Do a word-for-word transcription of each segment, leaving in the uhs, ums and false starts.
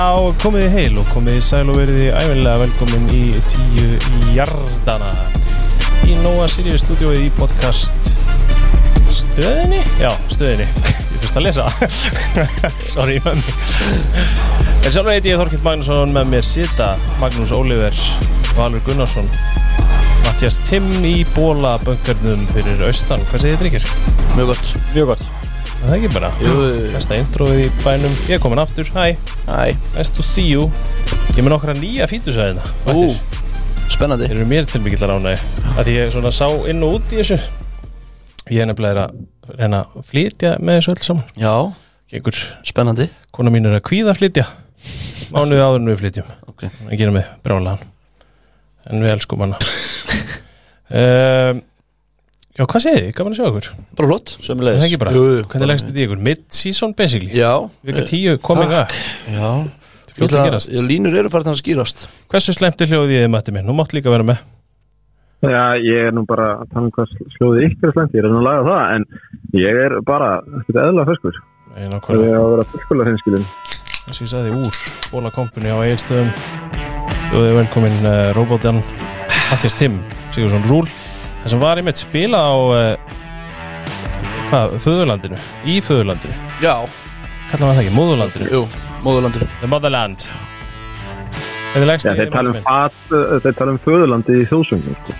Já, komið þið heil og komið þið sæl og verið þið ævinlega velkomin í tíu í jardana í Nóa Sirius stúdíóið í podcast stöðinni? Já, stöðinni. Ég þurfti að lesa. Sorry, með mig. En sjálfur heiti ég Þorkill Magnússon, með mér sita Magnús Óliver, Valur Gunnarsson, Matthías Timm í Bóla böngarnum fyrir austan. Hvað segir þið, drengir? Mjög gott. Mjög gott. Það er ekki bara. Jú. Næsta introið í bænum. Ég er komin aftur. Hæ. Hæ. Nice to see you. Ég með nokkra nýja fítusæðina. Ú, spennandi. Þeir eru mér til mikillar ánægju. Að því ég svona sá inn og út í þessu. Ég er nefnilega að reyna að flytja með þessu öll saman. Já. Gengur. Spennandi. Kona mín er að kvíða að flytja. Mánuði áður en við flytjum. Ok. Það gerum við brjálaðan. En við elskum hana. um, Já, hvað segið þið? Gaman að sjá ykkur. Bara flott. Sömuleiðis. Það er ekki bara. Jú, jú. Hvernig leggst þetta í ykkur? Mid-season basically. Já. Vika tíu coming up. Já. Fljótt að gerast. Já, línur eru farin að skýrast. Hversu slemt er hljóðið þið, Matti minn? Nú mátt líka vera með. Já, ég er nú bara að tala um hvað hljóðið ykkur er slemt. Ég er að laga það, en ég er bara ekkert eðlilega ferskur. Nei, Það nákvæmlega. er að vera fullkvæmlega hreinskilin. Þess að ég sagði úr Bóla Company á Egilsstöðum. Þú er velkomin uh, Róbótan Matthías Timm Sigurðsson Rúl. Það sem var einmitt spila á uh, hvað, föðurlandinu? Í föðurlandinu. Já. Kallar maður það ekki, móðurlandinu. Jú, móðurlandur. The Motherland. Hvernig leggst Já, þið í þeir tala um Matti minn? fat, þeir tala um föðurlandi í þjóðsöngum, sko.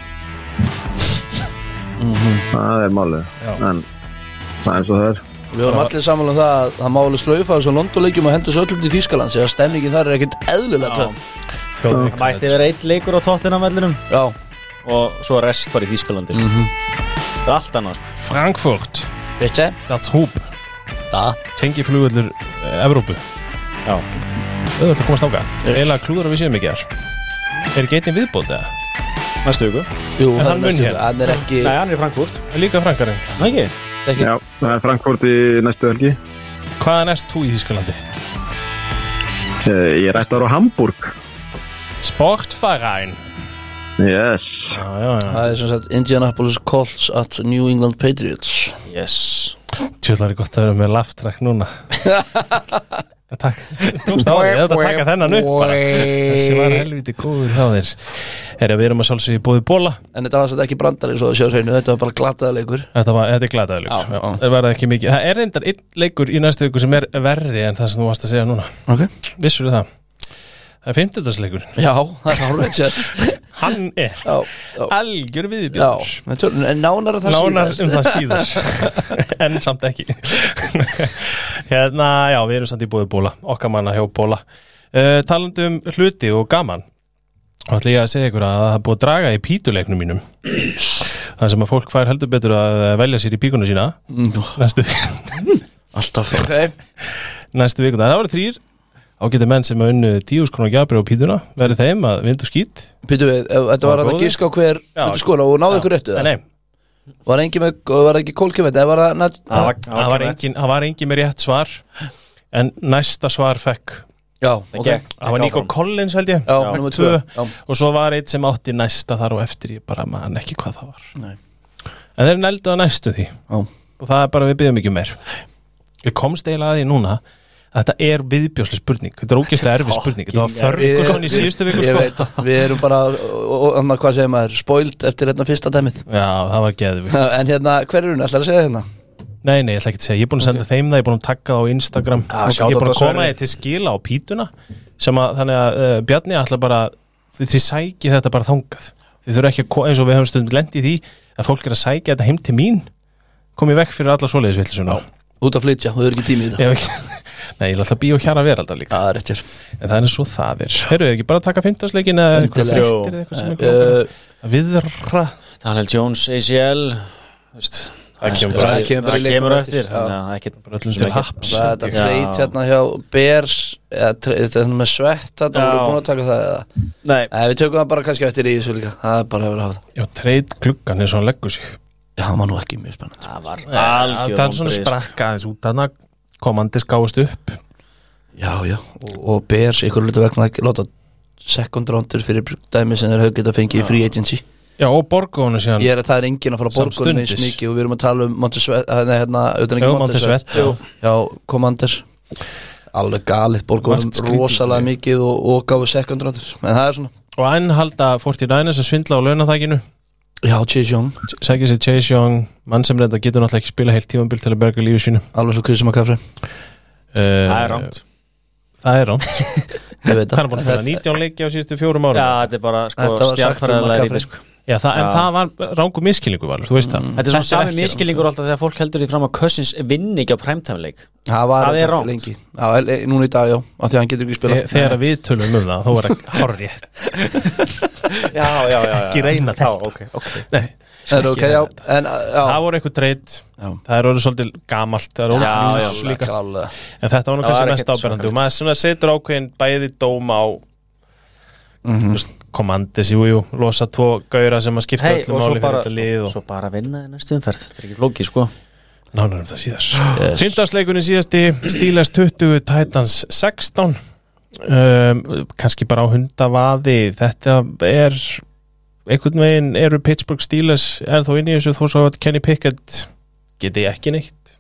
Mhm. Það er málið. Já. En það er eins og það er. Við vorum allir saman um það að það má alveg slaufa þessum Londonleikjum og hendur svo öllum til Þýskalands eða stemningin þar er ekkert eðlilega töff. Þjóðleik. Það mætti vera einn leikur á Tottenham-vellinum Já. og svo rest bara í Þýskalandi. sko. Mhm. Það er allt annað. sko. Frankfurt. Bitte? Das Hub. Da. Tengiflugvöllur uh, Evrópu. Já. Það er alltaf að komast ága. Yes. Eiginlega klúður að við séum ekki þar. Er ekki einnig viðbót eða? Næstu viku. Jú, En það hann er mun næstu. hér. Hann er ekki... Nei, hann er í Frankfurt. Er líka frankarinn. Nei, ekki. ekki. Já, það er Frankfurt í næstu helgi. Hvaðan ert þú í Þýskalandi? Eh, Ég er ætlar á Hamburg. Sportverein. Yes. Já, já, já. Það er sem sagt Indianapolis Colts at New England Patriots. Yes. Tjóðlar er gott að vera með laugh track núna. Takk. Tókst á því, ég ætla að taka þennan upp bara. Þessi var helviti góður hjá þér. Herra, við erum að sjálfsögja í bóði Bóla. En þetta var satt ekki brandari svo að sjá hreinu, þetta var bara glataða leikur. Þetta, var, þetta er glataður Já, leikur. já. Það var ekki mikið. Það er reyndar einn leikur í næstu viku sem er verri en það sem þú varst að segja núna. Ok. Vissur það? Það er fimmtudagsleikur. Já, það er hárveit sér. Hann er Já, já. algjör Já, viðbjörn. en tölun, en nánar að það Nánar síðar. um það síðar. En samt ekki. Hérna, já, við erum samt í búið Bóla. Okkar manna hjá Bóla. uh, Talandi um hluti og gaman, þá ætla ég að segja ykkur að það er búið að draga í pítuleiknum mínum. Það sem að fólk fær heldur betur að velja sér í píkuna sína Mm, Næstu, Alltaf. Ok. næstu vikuna. Það voru þrýr ágæti menn sem að unnu tíu þúsund króna gjafir á pítuna. Verði þeim að vind og skít. Pítu við, ef- þetta var Var að góður? giska á hver Já. myndi skora og náðu Já. ykkur réttu Nei, það? nei. Var engin með, var ekki kólkjöfett, eða var það nat- Það var, Það var engin, það var engin með rétt svar. En næsta svar fekk Já, Það ok. gekk. Það var Nico Collins held ég. Já, Já. nummer tvö. Já. Og svo var eitt sem átti næsta þar og eftir. Ég bara man ekki hvað það var. Nei. En þeir nældu að næstu því. Já. Og það er bara, við byggjum ekki um meir. Ég komst eiginlega að því núna að þetta er viðbjóðsleg spurning. Þetta er ógeðslega erfið spurning. Þetta var Við- förn svona í síðustu viku Ég sko. veit, við erum bara, og, og, og, hvað segir maður, spoiled eftir hérna fyrsta dæmið. Já, það var geðvikt. En hérna, hver er hún, ætlar að segja hérna? Nei, nei, ég ætla ekki að segja. Ég er búin að senda þeim það, ég er búin að taka það á Instagram. Já, Ég shout er out búin á að koma Sverri. þið til skila á pítuna sem að, þannig að uh, Bjarni ætla bara, þið, þið sæki þetta bara þangað. Þið þurfa ekki að, ko- eins og við höfum stundum lent í því að fólk er að sækja þetta heim til mín, komið vekk fyrir alla svoleiðisvillisuna. Út að flytja, þú er ekki tími í þetta. Ég hef ekki, nei, ég er alltaf bí og hjara veraldar líka. Það er rétt hér. En það er svo það er. Heyrðu ekki bara að taka fimmtudagsleikin eða eitthvað Endilega. fréttir eða eitthvað sem Uh, eitthvað að viðra. Daniel Jones, A C L. þú veist, Það kemur bara- það það kemur bara í það leiknum kemur eftir. eftir. Já. Þannig að það er ekkert Bara öllum til haps. Það er þetta Já. treyt hérna hjá Bears, eða tre- þetta er með svett, þetta Já. voru búin að taka það eða? Nei, Nei, við tökum það bara kannski eftir í þessu líka. Það er bara hefur að hafa það. Já, treyt klukkan er svona leggur sig. Já, það var nú ekki mjög spennandi. það var Það algjör er svona vonbrigði, sko. sprakka aðeins út þannig að komandi skáist upp. Já, já, og, og Bears ykkur hlutu vegna að láta second roundur fyrir dæmi sem þeir höfðu geta fengið í free agency. Já, og borgónu síðan. Ég er að það er enginn að fara að borga um eins Samstundis. mikið og við erum að tala um Montesvet, hérna, hérna, utan Já, ekki Montesvet, Montesvet, já. já, Commanders. alveg galið, borgurum Margt skrítið. rosalega mikið og, og gáfu second roundur, en það er svona Og enn halda forty-niners að svindla á launaþækinu. Já, Chase Young, Sækir sér Chase Young, mann sem reynda getur náttúrulega ekki spila heilt tímabil til að berga lífi sínu. alveg svo Chris McCaffrey. uh, Það er rámt. Það er rámt. Ég veit Hann er búin að spila nítján leiki á síðustu fjórum árum. Já, þetta er bara sko Þetta var sagt um stjarnfræðilega McCaffrey. rými sko. Já, það, en Já. það var rángu miskilningu Valur, þú veist það. Þetta er svona sami ekki miskilningur alltaf þegar fólk heldur því fram að Cousins vinni ekki á primetime-leik. Það var Það er þetta rangt. lengi. Já, e- núna í dag, já, af því að hann getur ekki spila. Þe- Þegar við tölum um það, þá var það hárrétt. Já, já, já. Ekki reyna Já, þetta. ok, ok. Nei, Það er ok, já, en já. það voru eitthvað treyt. Já. Það er orðið svolítið gamalt. Það er orðið Já, news já, líka. klálega. En þetta var nú Það kannski var mest ekkert áberandi. Og svakalegt. maður svona setur ákveðin bæði dóma á Mhm. Commandis, jú, jú, losa tvo gauðra sem að skipta Hey, öllu og svo máli fyrir bara, þetta lið svo, og svo bara vinna í næstu umferð. Þetta er ekki flókið sko. nánar um það síðar. Yes. Fimmtagsleikunni síðasti, Steelers tuttugu, Titans sextán, um, kannski bara á hundavaði. Þetta er einhvern veginn eru Pittsburgh Steelers er þó inn í þessu þó svo að Kenny Pickett geti ekki neitt.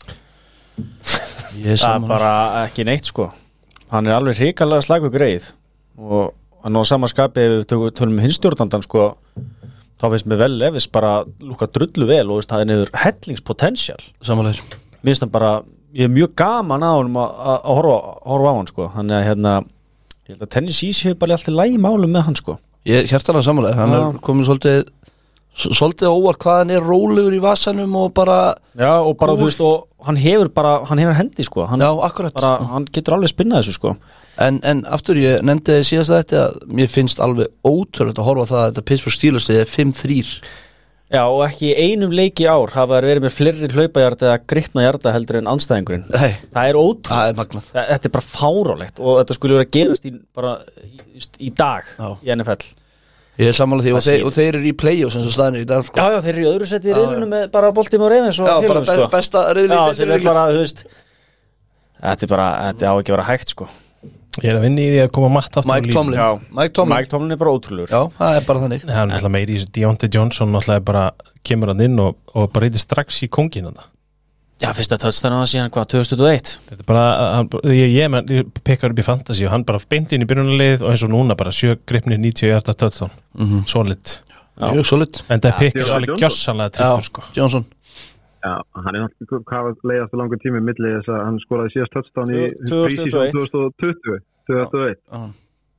Ég er Það er saman. bara ekki neitt sko. Hann er alveg hrikalega slagur greið og hann á sama skapi ef við tökum- tölum um hinstjórnandan sko, þá finnst mér vel Levis bara lúka drullu vel og veist, það er nefnir hellingspotential. Samanlega. Mér finnst hann bara, ég er mjög gaman á hann að, að, að horfa, horfa á hann sko. Þannig að hérna, ég held að Tennessee séu bara alltaf lægi málum með hann sko. Ég hjartalega samanlega, hann Já. er komin svolítið s- svolítið óvart hvað hann er rólegur í vasanum og bara, Já, og bara Cool. þú veist, og hann hefur bara, hann hefur hendi sko. Hann, já, akkurat. bara, hann getur alveg spinnað þessu sko. En, en aftur ég nefndi síðast að þetta að mér finnst alveg ótrúlegt að horfa á það að þetta Pittsburgh Steelers er fimm þrjú. Já, og ekki í einum leik í ár hafa þær verið með fleiri hlaupajarda eða gripna jarda heldur en andstæðingurinn. Nei, Það er ótrúlegt. það er magnað. Þa- Þetta er bara fárálegt og þetta skulle vera að gerast í, bara, í, í dag Já. í N F L. Ég er sammála því og, Það þeir, sýnir. og þeir eru í play-offs eins og staðinir í dag sko. Já, já, þeir eru í öðru seti í Já, riðlunum með bara Baltimore Ravens og Já, bara félagum, be sko. besta riðli Já, í sem er bara, þú veist Þetta er bara, þetta á ekki að vera hægt, sko. Ég er að vinna í því að koma matt aftur á Mike línu. Tomlin. Já. Mike Tomlin. Mike Tomlin er bara ótrúlegur. Já, það er bara þannig. Nei, hann er alltaf meiri í þessu. Deontay Johnson náttúrulega bara kemur hann inn og, og bara reytir strax í kóngin hann. Já, fyrst að touchdown á það síðan, hvað, tvö þúsund og eitt? Þetta er bara, hann, ég, ég, menn, ég pekkar upp í fantasy og hann bara beint inn í byrjunarlið og eins og núna bara sjö gripni níutíu hjarta touchdown. Mhm. Solid. Já. Mjög solid. En það Ja, pekkar Theodore alveg Johnson. gjössanlega Já, tristur sko. Johnson. Já, hann er náttúrulega hvað var leiðast á langur tími milli þess að hann skoraði síðast touchdown í tvö þúsund og eitt. tvö þúsund og tuttugu tvö þúsund og eitt. Já.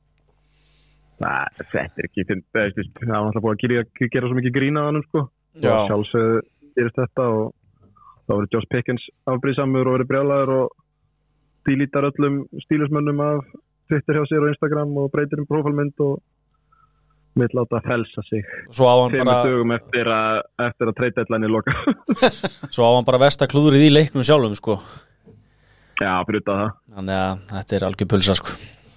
Nei, þetta er ekki finn, það var náttúrulega búið að gera, gera svo mikið grín að hann sko. Já. Og sjálfsögðu gerist þetta og þá verið Josh Pickens afbrýðsamur og verið brjálaður og dílítar öllum stílusmönnum af Twitter hjá sér og Instagram og breytir um prófálmynd og mitt láta felsa sig Svo á hann fimm bara, dögum eftir að, eftir að trade deadline er loka. svo á hann bara versta klúðrið í leiknum sjálfum, sko. Já, fyrir utan það. Þannig að þetta er algjör pulsa, sko.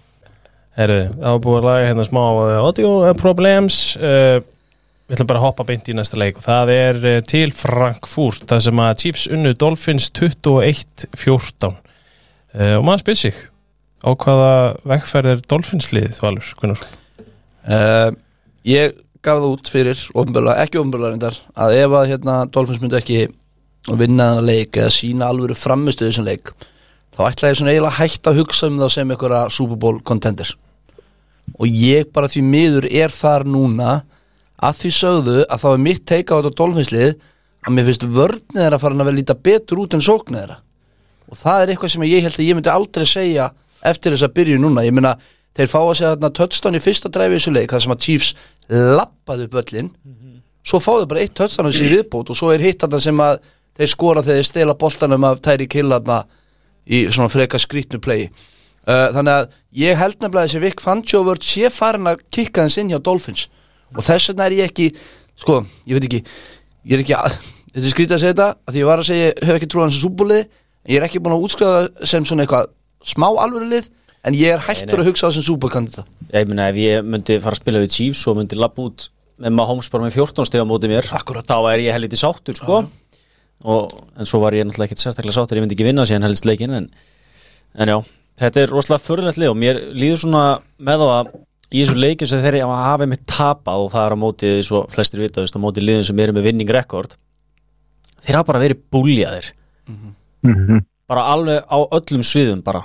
Herru, það var búið að laga hérna smá uh, audio problems. uh, Við ætlum bara að hoppa beint í næsta leik og það er uh, til Frankfurt, það sem að Chiefs unnu Dolphins tuttugu og eitt fjórtán. uh, Og maður spyr sig á hvaða vegferð er Dolphins liðið, Valur Gunnarsson? Uh, ég gaf það út fyrir opinberlega, ekki opinberlega reyndar, að ef að hérna Dolphins myndi ekki vinna þennan leik eða sína alvöru framistuð þessum leik, þá ætla ég svona eiginlega hægt að hugsa um það sem einhverja Super Bowl contenders. Og ég bara því miður er þar núna að því sögðu að þá er mitt teika á þetta Dolphinslið að mér finnst vörnið þeirra farin að vel líta betur út en sóknið þeirra. Og það er eitthvað sem ég held að ég myndi aldrei segja eftir þess að byrju núna. Ég meina, þeir fá að segja þarna touchdown í fyrsta dræfi í þessu leik, þar sem að Chiefs lappaði upp öllin, svo fáðu bara eitt touchdown þessi viðbót og svo er hitt þarna sem að þeir skora þegar þeir stela boltanum af Tyreek Hill þarna í svona freka skrítnu play. uh, Þannig að ég held nefnilega þessi Vic Fangio vörd sé farin að kikka þess inn hjá Dolphins og þess vegna er ég ekki, sko, ég veit ekki ég er ekki, að, þetta er skrítið að segja þetta að því ég var að segja, ég hef ekki trúið hans sem súbúlið en ég er ekki búin að útskrifa sem svona eitthvað smá alvörulið, en ég er hættur að hugsa það sem súbúlkandida. Ég meina, ef ég myndi fara að spila við Chiefs og myndi labba út með Mahomes bara með fjórtán stiga á móti mér, Akkurat. þá er ég helviti sáttur, sko. Og, en svo var ég náttúrulega ekkert sérstaklega sáttur, ég myndi ekki vinna síðan helst leikinn, en, en já, þetta er rosalega förðulegt lið og mér líður svona með þá að í þessu leikjum sem þeir hafa með tapað og það er á móti, svo flestir vita, á móti liðum sem eru með winning record, þeir hafa bara verið búljaðir. Mm -hmm. Bara alveg á öllum sviðum bara.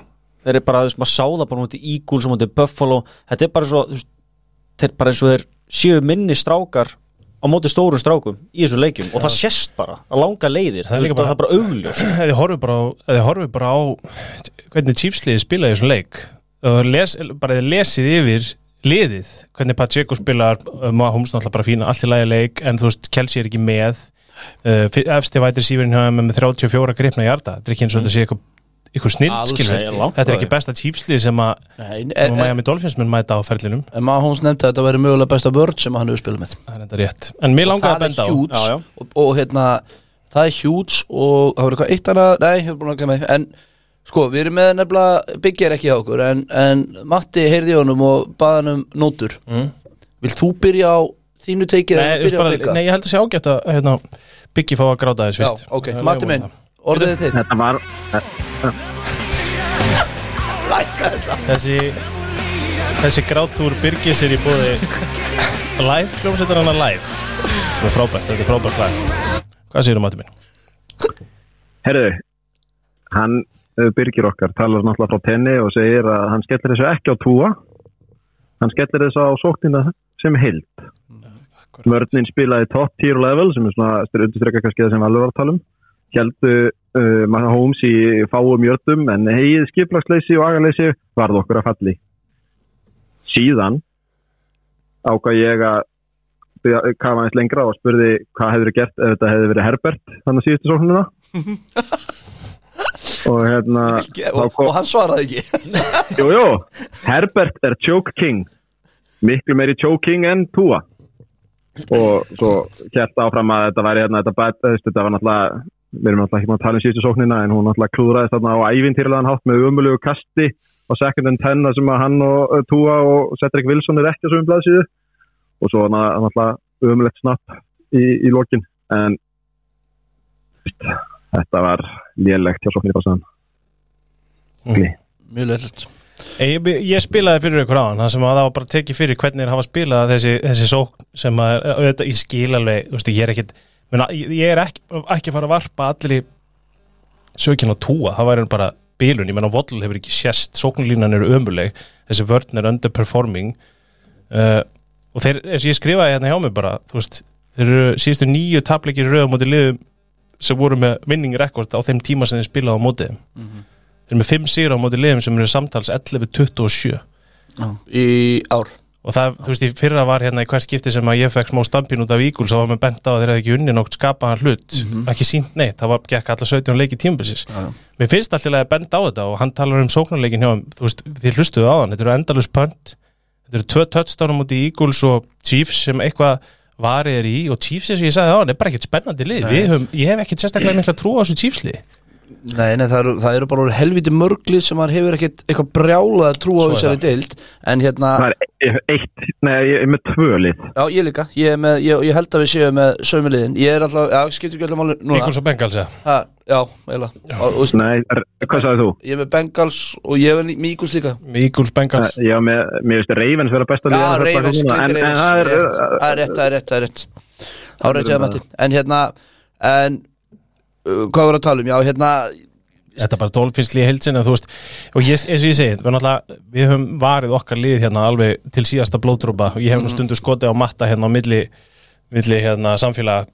þeir eru bara, þú veist, maður sá það bara mútið Eagles og mútið Buffalo, þetta er bara svo þú veist, þeir bara eins og þeir séu minni strákar á móti stóru strákum í þessum leikjum og það sést bara að langa leiðir, það er bara, bara augljós. Þið horfum bara á, þið horfum bara á hvernig Chiefs-liðið spila í þessum leik og les, bara þið lesið yfir liðið, hvernig Pacheco spilar Mahomes náttúrulega bara fína, allt í lagi leik en þú veist, Kelsey er ekki með uh, efsti vætir sífurinn hjá með þrjátíu og fjóra gripna í hjarta, þetta er ekki eins og þetta sé eitthvað eitthvað snilt, skilur, þetta er ekki besta Chiefs-lið sem að Miami Dolphins mun mæta á ferlinum. En Mahomes nefndi að þetta væri mögulega besta vörd sem hann hefur spilað með. Það er þetta rétt. En mér langaði að benda á. Já, já. Og, og hérna, það er huge og það var eitthvað eitt annað, nei, ég hef búin að kemja en sko, við erum með nefnilega byggjar ekki á okkur, en, en Matti heyrði í honum og baði hann um nótur. Mm. Vilt þú byrja á þínu teikið eða byrja á bygga? Nei, ég held að sé ágætt að hérna, byggi fá að gráta þess fyrst. Já, ok, Matti minn, orðið þitt. Þetta var Þessi Þessi grátúr Birgis er í bóði live, hljómsveitar hana live sem er frábært, þetta er frábært lag. Hvað segir þú, Matti minn? Herðu, hann Birgir okkar talar náttúrulega frá tenni og segir að hann skellir þessu ekki á túa, hann skellir þessu á sóknina sem heild. Vörnin spilaði top tier level sem er svona undirstreka kannski það sem við alveg var að tala um, héldu uh, Mahomes í fáum jördum en hegið skiplagsleysi og agaleysi varð okkur að falli. Síðan ákvað ég að kafa eins lengra og spurði hvað hefur gert ef þetta hefði verið Herbert þannig að síðustu sóknuna. og hérna og, kom... og hann svaraði ekki. Jú, jú, Herbert er choke king, miklu meiri choke king en Tua. Og svo kert áfram að þetta væri hérna, þetta, þetta var náttúrulega, við erum náttúrulega ekki maður að tala um síðustu sóknina en hún náttúrulega klúðraðist þarna á ævintýrlegan hátt með umulegu kasti á second and ten sem að hann og Tua og Cedric Wilson er ekki á sögum blaðsíðu og svo náttúrulega umulegt snapp í, í lokin en þetta var lélegt hjá sókninni pásaðan. Mm. Mjög lélegt. Ég, ég spilaði fyrir ykkur á hann það sem að það var bara tekið fyrir hvernig þeir hafa spilað þessi, þessi sókn sem að auðvitað, ég skil alveg, veist, ég er ekkit menna, ég er ekki, ekki að fara að varpa allir í sökinn á Tua, það væri bara bilun, ég menna Waddle hefur ekki sést, sóknlínan eru ömuleg, þessi vörn er underperforming uh, og þeir, eins og ég skrifaði hérna hjá mig bara, þú veist, þeir eru síðustu níu tapleikir í röðum móti liðum sem voru með winning record á þeim tíma sem þeir spilaði á mótið mm-hmm. Þeir eru með fimm sigur á móti liðum sem eru samtals ellefu tuttugu og sjö ah, í ár og það, þú veist, í fyrra var hérna í hvert skipti sem að ég fekk smá stampin út af Eagles og var með bent á að þeir hefði ekki unni nokt skapaðan hlut mm-hmm. ekki sínt neitt, það var gekk alla sautján leiki tímabilsins ah. Mér finnst alltaf að benda á þetta og hann talar um sóknarleikin hjá hann, þú veist, þið hlustuðu á hann þetta eru endalaus punt, þetta eru tvö touchdownum út í Eagles og Chiefs sem eitthvað varið er í og Chiefs eins og ég sagði á hann er bara ekkert spennandi lið, við höfum, ég hef ekkert sérstaklega mikla trú á þessu Chiefs lið. Nei, nei, það eru, það eru bara helviti mörglið sem hann hefur ekkert eitthvað brjálað að trúa á þessari deild en hérna það er eitt, nei, ég er með tvö lið já, ég líka, ég, er með, ég, ég held að við séum með sömu liðin, ég er alltaf, já, skiptir ekki allir máli núna Eagles og Bengals, ja ha, já, eiginlega Nei, er, hvað sagði þú? Ég er með Bengals og ég er með Eagles líka Eagles, Bengals Já, með, mér veist Ravens vera besta lið Já, Ravens, skiptir Ravens Það er rétt, það er rétt, það er rétt Það er rétt, ég mætti En hérna, en hvað var að tala um, já, hérna Þetta er bara Dolphins-lið heildsinn þú veist, og ég, eins og ég segi, við, við höfum varið okkar lið hérna alveg til síðasta blóðdropa og ég hef nú stundu skotið á matta hérna á milli, milli hérna samfélag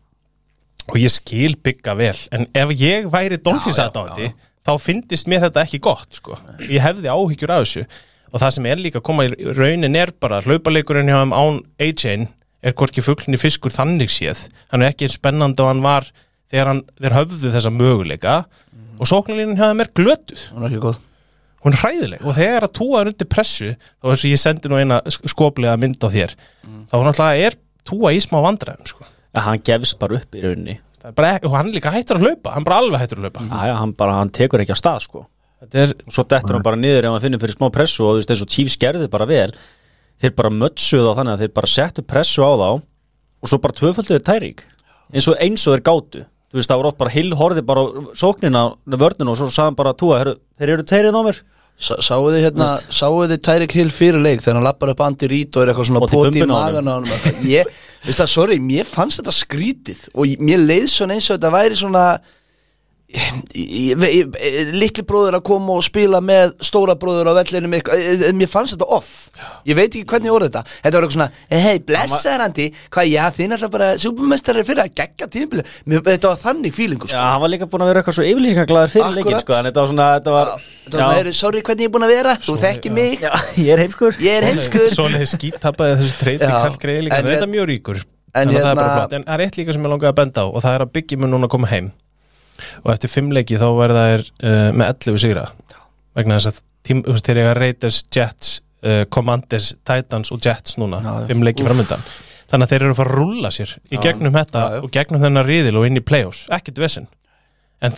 og ég skil bygga vel en ef ég væri Dolphins-aðdáandi þá fyndist mér þetta ekki gott sko. Ég hefði áhyggjur af þessu og það sem er líka að koma í raunin er bara hlaupaleikurinn hjá hann án A-Chain er hvorki fuglinn í fiskur þannig séð hann er ekki eins spennandi og hann var þegar hann, þeir höfðu þessa möguleika mm. og sóknarlínan hjá þeim er glötuð hún er ekki góð hún er hræðileg og þegar að Tua er undir pressu þá eins og ég sendi nú eina skoplega mynd á þér mm. þá náttúrulega er Tua í smá vandræðum sko. ja, hann gefst bara upp í rauninni bara, og hann líka hættur að hlaupa hann bara alveg hættur að hlaupa mm. ja, hann, bara, hann tekur ekki á stað sko. er, og svo dettur hann bara niður ef hann finnir fyrir smá pressu og þú veist eins og Chiefs gerði bara vel þeir bara mötsuðu á þannig að þeir bara settu pressu á þá og svo bara tvöfölduðu Tyreek eins og eins og þeir gátu þú veist það var oft bara Hill horfði bara sóknina vörnina og svo sagði hann bara Tua þeir eru teirinn á mér Sáu þið hérna, sáu þið Tyreek Hill fyrir leik þegar hann lappar upp Andy Reid og er eitthvað svona poti í magan á hann ég, veist það, sorry, mér fannst þetta skrítið og mér leið svona eins og þetta væri svona litli bróður að koma og spila með stóra bróður á vellinu mér fannst þetta off ég veit ekki hvernig ég orði þetta þetta var eitthvað svona hei blessaðarandi hvað já þín alltaf bara súpermeistari fyrir að gegga tímabili þetta var þannig feelingu sko. Já hann var líka búin að vera eitthvað svo yfirlýsingaglaður fyrir leikinn sko en þetta var svona þetta var, þetta var meiri, sorry hvernig ég er búin að vera þú þekkir mig já, ég er heimskur ég er heimskur Svoleiðis skítapaði þessu treyti kallgreið líka þetta er mjög ríkur en það er hérna bara flott en það er eitt líka sem ég langaði að benda á og það er að Biggi mun núna að koma heim og eftir fimm leiki þá verða þær uh, með ellefu sigra vegna þess að tím, þeir eiga Raiders, Jets, uh, Commanders, Titans og Jets núna, já, fimm leiki framöndan þannig að þeir eru að fara að rúlla sér í gegnum já, þetta já, og gegnum þennan riðil og inn í play-offs ekkert vesinn en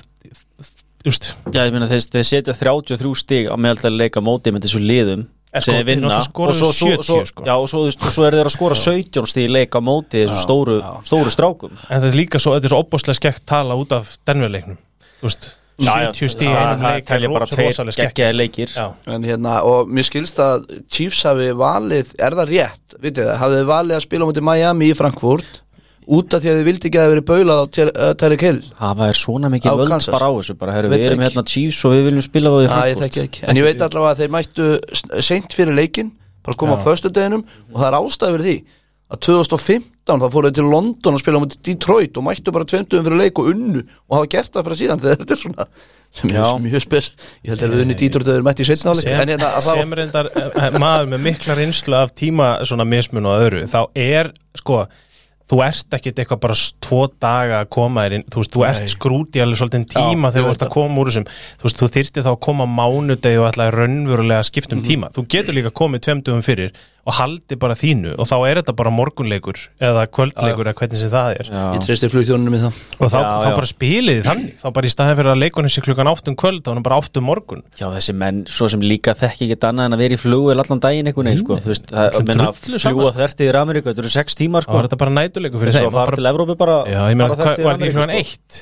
just já ég meina þeir, þeir setja þrjátíu og þrjú stig á meðal leika móti með þessu liðum sem er vinna og svo, svo, svo, já, og svo, og svo er þeir að skora sautján stig í leik á móti þessu stóru, stóru strákum en þetta er líka svo, þetta er svo opboslega skekkt tala út af Denver-leiknum þú veist sjötíu stig í einum leik það er bara tveir geggjaðir leikir en hérna og mér skilst að Chiefs hafi valið er það rétt vitið það hafið valið að spila á móti Miami í Frankfurt út af því að þið vildi ekki að það veri baulað á Tyreek Hill hafa er svona mikið völd bara á þessu bara, heru, við erum hérna Chiefs og við viljum spila það í Frankfurt en ég veit allavega að þeir mættu seint fyrir leikinn bara koma á föstudeginum og það er ástæður fyrir því að tvö þúsund og fimmtán þá fóru þeir til London og spila á móti Detroit og mættu bara tveimtugum fyrir leik og unnu og hafa gert það fyrir síðan þetta er svona sem er mjög spes ég held að við unni Detroit þeir mætti í seinnáleik sem reyndar maður með mikla reynslu af tíma svona mismun og öðru þá er sko þú ert ekkert eitthvað bara tvo daga að koma þér inn, þú veist, þú Nei. ert skrúti alveg svolítið tíma já, þegar þú ert að koma úr þessum þú veist, þú þyrfti þá að koma mánudegi og ætlaði raunverulega skipta um tíma þú getur líka komið tveim dögum fyrir og haldi bara þínu og þá er þetta bara morgunleikur eða kvöldleikur eða hvernig sem það er já. Ég treysti flugþjónunum í það og þá, já, þá bara spiliði þannig þá bara í staðin fyrir að leikunum sé klukkan átt um kvöld þá er bara átt um morgun Já þessi menn svo sem líka þekki ekki annað en að vera í flugvél allan daginn einhvern veginn sko þú veist það menna fljúa þvert yfir Ameríku þetta eru sex tímar sko þetta bara næturleikur fyrir þeim svo fara til Evrópu bara Já ég meina hvað er því klukkan eitt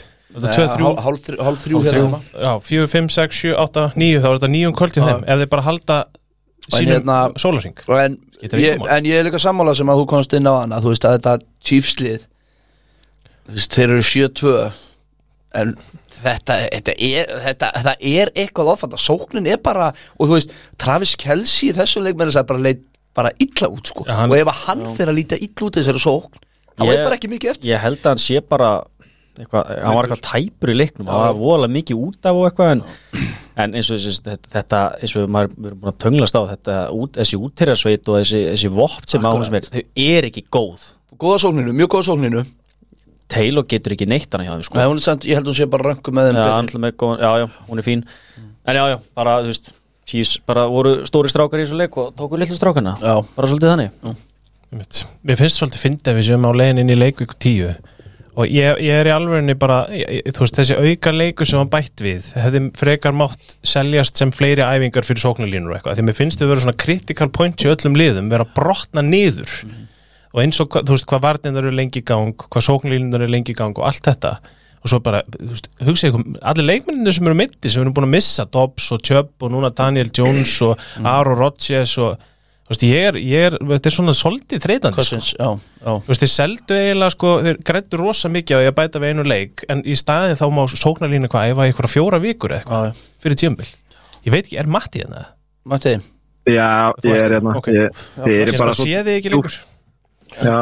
hálf þrjú hérna Já fjögur, fimm, sex, sjö, átta, níu þá er þetta níu um kvöld hjá þeim ef þeir bara halda sínum hérna, sólarhring en, en ég er líka sammála sem að þú komst inn á hana þú veist að þetta Chiefs-lið þú veist þeir eru sjö tvö en þetta, þetta, er, þetta, þetta er eitthvað ofan sóknin er bara og þú veist Travis Kelce í þessum leik með þess að bara leit bara illa út sko ja, hann, og ef að hann fyrir að líta illa út þessari sókn þá er bara ekki mikið eftir ég held að hann sé bara eitthvað, hann var eitthvað tæpur í leiknum hann var voðalega mikið út af og eitthvað en, en eins og þessi, þetta eins og maður við erum búin að tönglast á þetta út, þessi útherjarsveit og þessi, þessi vopt sem ánum sem er þau er ekki góð góða sókninu, mjög góða sókninu Taylor getur ekki neitt hana hjá þeim sko Nei, hún er samt, ég held hún sé bara röngu með þeim ja, með góð, já, já, hún er fín mm. en já, já, bara, þú veist Chiefs bara voru stóri strákar í þessu leik og tóku litlu strákarna já. Bara svolítið þannig já. Mér finnst svolítið fyndið að við séum á leiðin inn í leikvík tíu og ég, ég er í alvörinni bara ég, þú veist þessi auka leikur sem hann bætt við hefði frekar mátt seljast sem fleiri æfingar fyrir sóknarlínur og eitthvað því mér finnst þau vera svona critical points í öllum liðum vera brotna niður mm. og eins og þú veist hvað varnirnar eru lengi í gang hvað sóknarlínunar eru lengi í gang og allt þetta og svo bara, þú veist, hugsa ykkur allir leikmennir sem eru mitti, sem eru búin að missa Dobbs og Chubb og núna Daniel Jones og mm. Aaron Rodgers og þú veist, ég er, ég er, þetta er svona svolítið þreytandi, sko. Já, já. Þú veist, þeir seldu eiginlega, sko, þeir græddu rosa mikið á að bæta við einu leik, en í staðin þá má sóknarlínu hvað, ef að einhverja fjóra vikur eitthvað, já. Fyrir tímabil. Ég veit ekki, er Matti hérna? Matti? Já, ég er hérna. Okay. Ég, ég er bara svo... Séð þið ekki lengur? Já,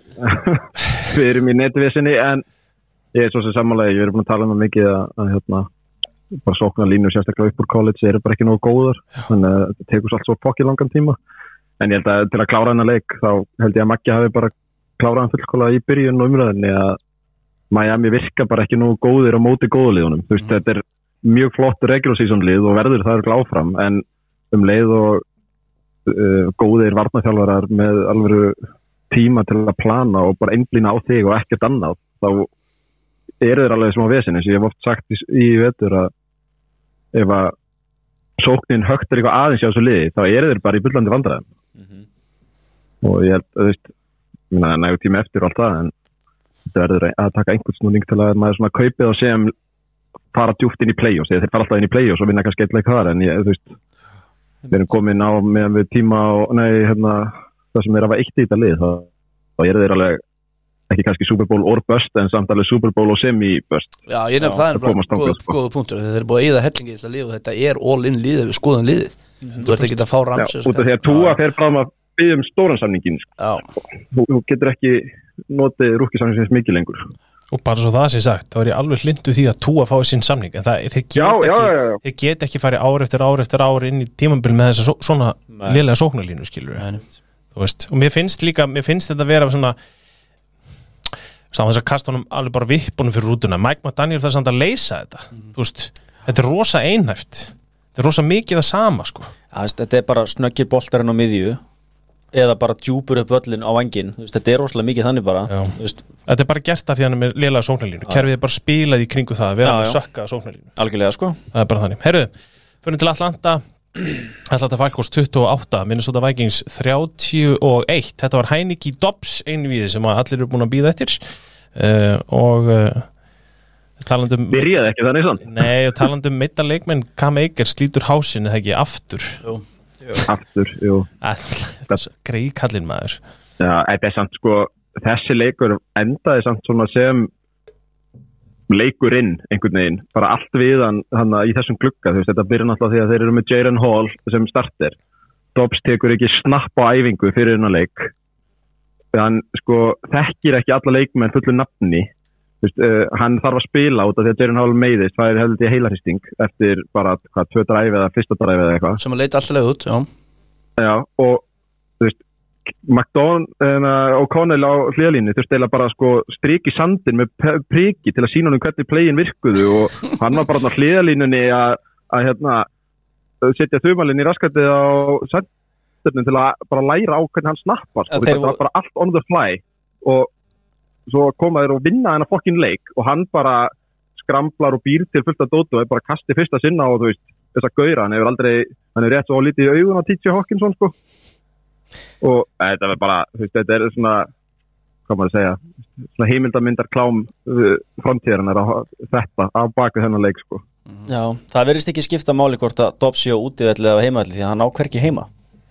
við erum í netvisinni, en ég er svo sem sammálega, ég er búin að tala um mikið að, að hérna, bara sóknarlínu sérstaklega upp úr college, eru bara ekki nógu góðar, þannig að það tekur allt svo fokki langan tíma. En ég held að til að klára hennar leik þá held ég að Maggi hafi bara klárað hann fullkomlega í byrjun og umræðinni að Miami virka bara ekki nógu góðir á móti góðuliðunum. Þú veist, mm. þetta er mjög flott regular season lið og verður það er áfram en um leið og uh, góðir varnarþjálfarar með alvöru tíma til að plana og bara einblína á þig og ekkert annað þá eru þeir alveg smá vesen eins og ég hef oft sagt í, í vetur að ef að sóknin högtur eitthvað aðeins hjá þessu liði þá eru þeir bara í bullandi vandræðum. Mm-hmm. Og ég held, þú veist, ég meina nægur tíma eftir og allt það, en þetta verður að taka einhvern snúning til að maður svona kaupið og sem fara djúpt inn í play-offs, þeir fara alltaf inn í play-offs og vinna kannski eitthvað þar, en ég, þú veist, við erum komin á með tíma og, nei, hérna, það sem er að hafa eitt í þetta lið, þá, þá eru þeir alveg ekki kannski Super Bowl or bust en samt alveg Super Bowl og semi-bust. Já, ég nefn það er bara góð, góð punktur. Þeir eru búið að eyða hellingi í þetta lið og þetta er all-in liðið við skoðum liðið. Mm-hmm. Þú ert ekki að fá Ramsey. Já, út af því að Tua fer fram að byggja um stóran samningin. Sko. Þú, þú getur ekki notið rúkkisamningsins mikið lengur. Og bara svo það sé sagt, þá er ég alveg hlindu því að Tua fái sín samning, en það, þeir get já, ekki, já, já, já. þeir get ekki farið ár eftir ár eftir ár inn í tímabil með þessa svona lélega sóknarlínu, skilur við. Þú veist, og mér finnst líka, mér finnst þetta að vera svona, þá þess að kasta honum alveg bara vippunum fyrir rútuna. Mike McDaniel þarf samt að leysa þetta, mm. þú veist, þetta er rosa einhæft, þetta er rosa mikið það sama, sko. Ja, þetta er bara snöggir boltarinn á miðju, eða bara djúpur upp öllin á vangin, þetta er rosalega mikið þannig bara. Þetta er bara gert af því hann er með lélega sóknarlínu, kerfið er bara spilað í kringu það, við erum að sökka sóknarlínu. Algjörlega, sko. Það er bara þannig. Herru, fyrir til Atlanta, Atlanta Falcons tuttugu og átta, Minnesota Vikings þrjátíu og eitt. Þetta var Heineke Dobbs einvíði sem allir eru búin að bíða eftir uh, og uh, talandum... Byrjaði ekki þannig sann? Nei, og talandum meidda leikmenn, Cam Akers slítur hásinn eða ekki aftur. Jú. Aftur, jú. Þetta er greið kallinn maður. Já, þetta er samt sko, þessi leikur endaði samt svona sem leikurinn einhvern veginn, bara allt við hann, hann í þessum glugga, þú veist, þetta byrja náttúrulega því að þeir eru með Jaren Hall sem starter. Dobbs tekur ekki snapp á æfingu fyrir hennar leik. Þannig sko, þekkir ekki alla leikmenn fullu nafni. Þú veist, uh, hann þarf að spila út af því að Jaren Hall meiðist, það er heldur í heilarhristing eftir bara, hvað, tvö dræfi eða fyrsta dræfi eða eitthvað. Sem að leita alltaf út, já. Já, og þú veist, McDonald uh, og Connell á hliðalínu þurfti eða bara sko strik í sandin með priki til að sína honum hvernig playin virkuðu og hann var bara á hliðalínunni að, að hérna, setja þumalinn í raskatið á sendurnum til að bara læra á hvernig hann snappar. Sko. Það var bara allt on the fly og svo koma þeir og vinna hennar fokkin leik og hann bara skramblar og býr til fullt af dótu og er bara kasti fyrsta sinna og þú veist, þess að gauðra, hann hefur aldrei, hann hefur rétt svo lítið í augun á T J Hawkinson, sko. Og e, þetta er bara, þú veist, þetta er svona, hvað maður að segja, svona heimildamyndar klám uh, framtíðarinn er að þetta á baku þennan leik, sko. Já, það verðist ekki skipta máli hvort að Dobbs sé á útivelli eða heimavelli því að hann á hvergi heima.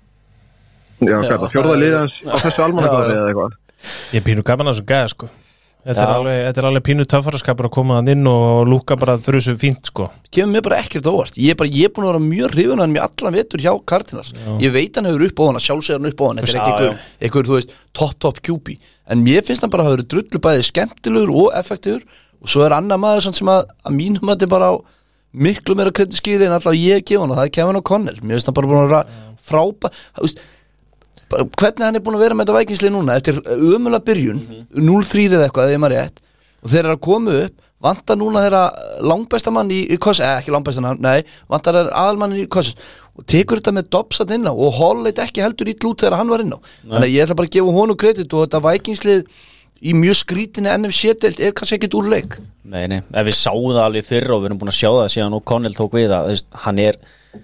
Já, hvað er það, fjórða liðans á þessu almannakáfi eða eitthvað? Ég er pínu gaman að þessu gæða, sko. Þetta er, alveg, þetta er alveg pínu töffaraskapur að koma hann inn og lúka bara þrjusu fínt, sko. Kemur mér bara ekkert óvart. Ég er bara, ég er búin að vera mjög hrifun af hann mjög allan vetur hjá Cardinals. Já. Ég veit hann hefur upp á hann, sjálfsögur hann upp á hann. Þetta er ekki einhver, einhver, þú veist, top, top Q B. En mér finnst hann bara að hafa verið drullu bæði skemmtilegur og effektífur. Og svo er annar maður sem að, að mínum að þetta er bara á miklu meira krediskýri en alltaf ég gefa hann og það er Kevin O'Connell. Mér finnst hann bara búin að vera frábær, þú veist, hvernig hann er búin að vera með þetta Vikingslið núna eftir ömulega byrjun, mm-hmm. núll þrjú eða eitthvað ef maður rétt og þeir eru að koma upp, vantar núna þeirra langbæstamann í, í Cousins, eh, ekki langbæstamann, nei, vantar þeirra aðalmann í Cousins og tekur þetta með Dobbs að inn á og Hall leit ekki heldur ítl út þegar hann var inn á. Nei. Þannig að ég ætla bara að gefa honum kredit og þetta Vikingslið í mjög skrítinni N F C-deild er kannski ekkit úr leik. Nei, nei, ef við sáum það alveg fyrr og við erum búin að sjá það síðan og Connell tók við það, veist, hann er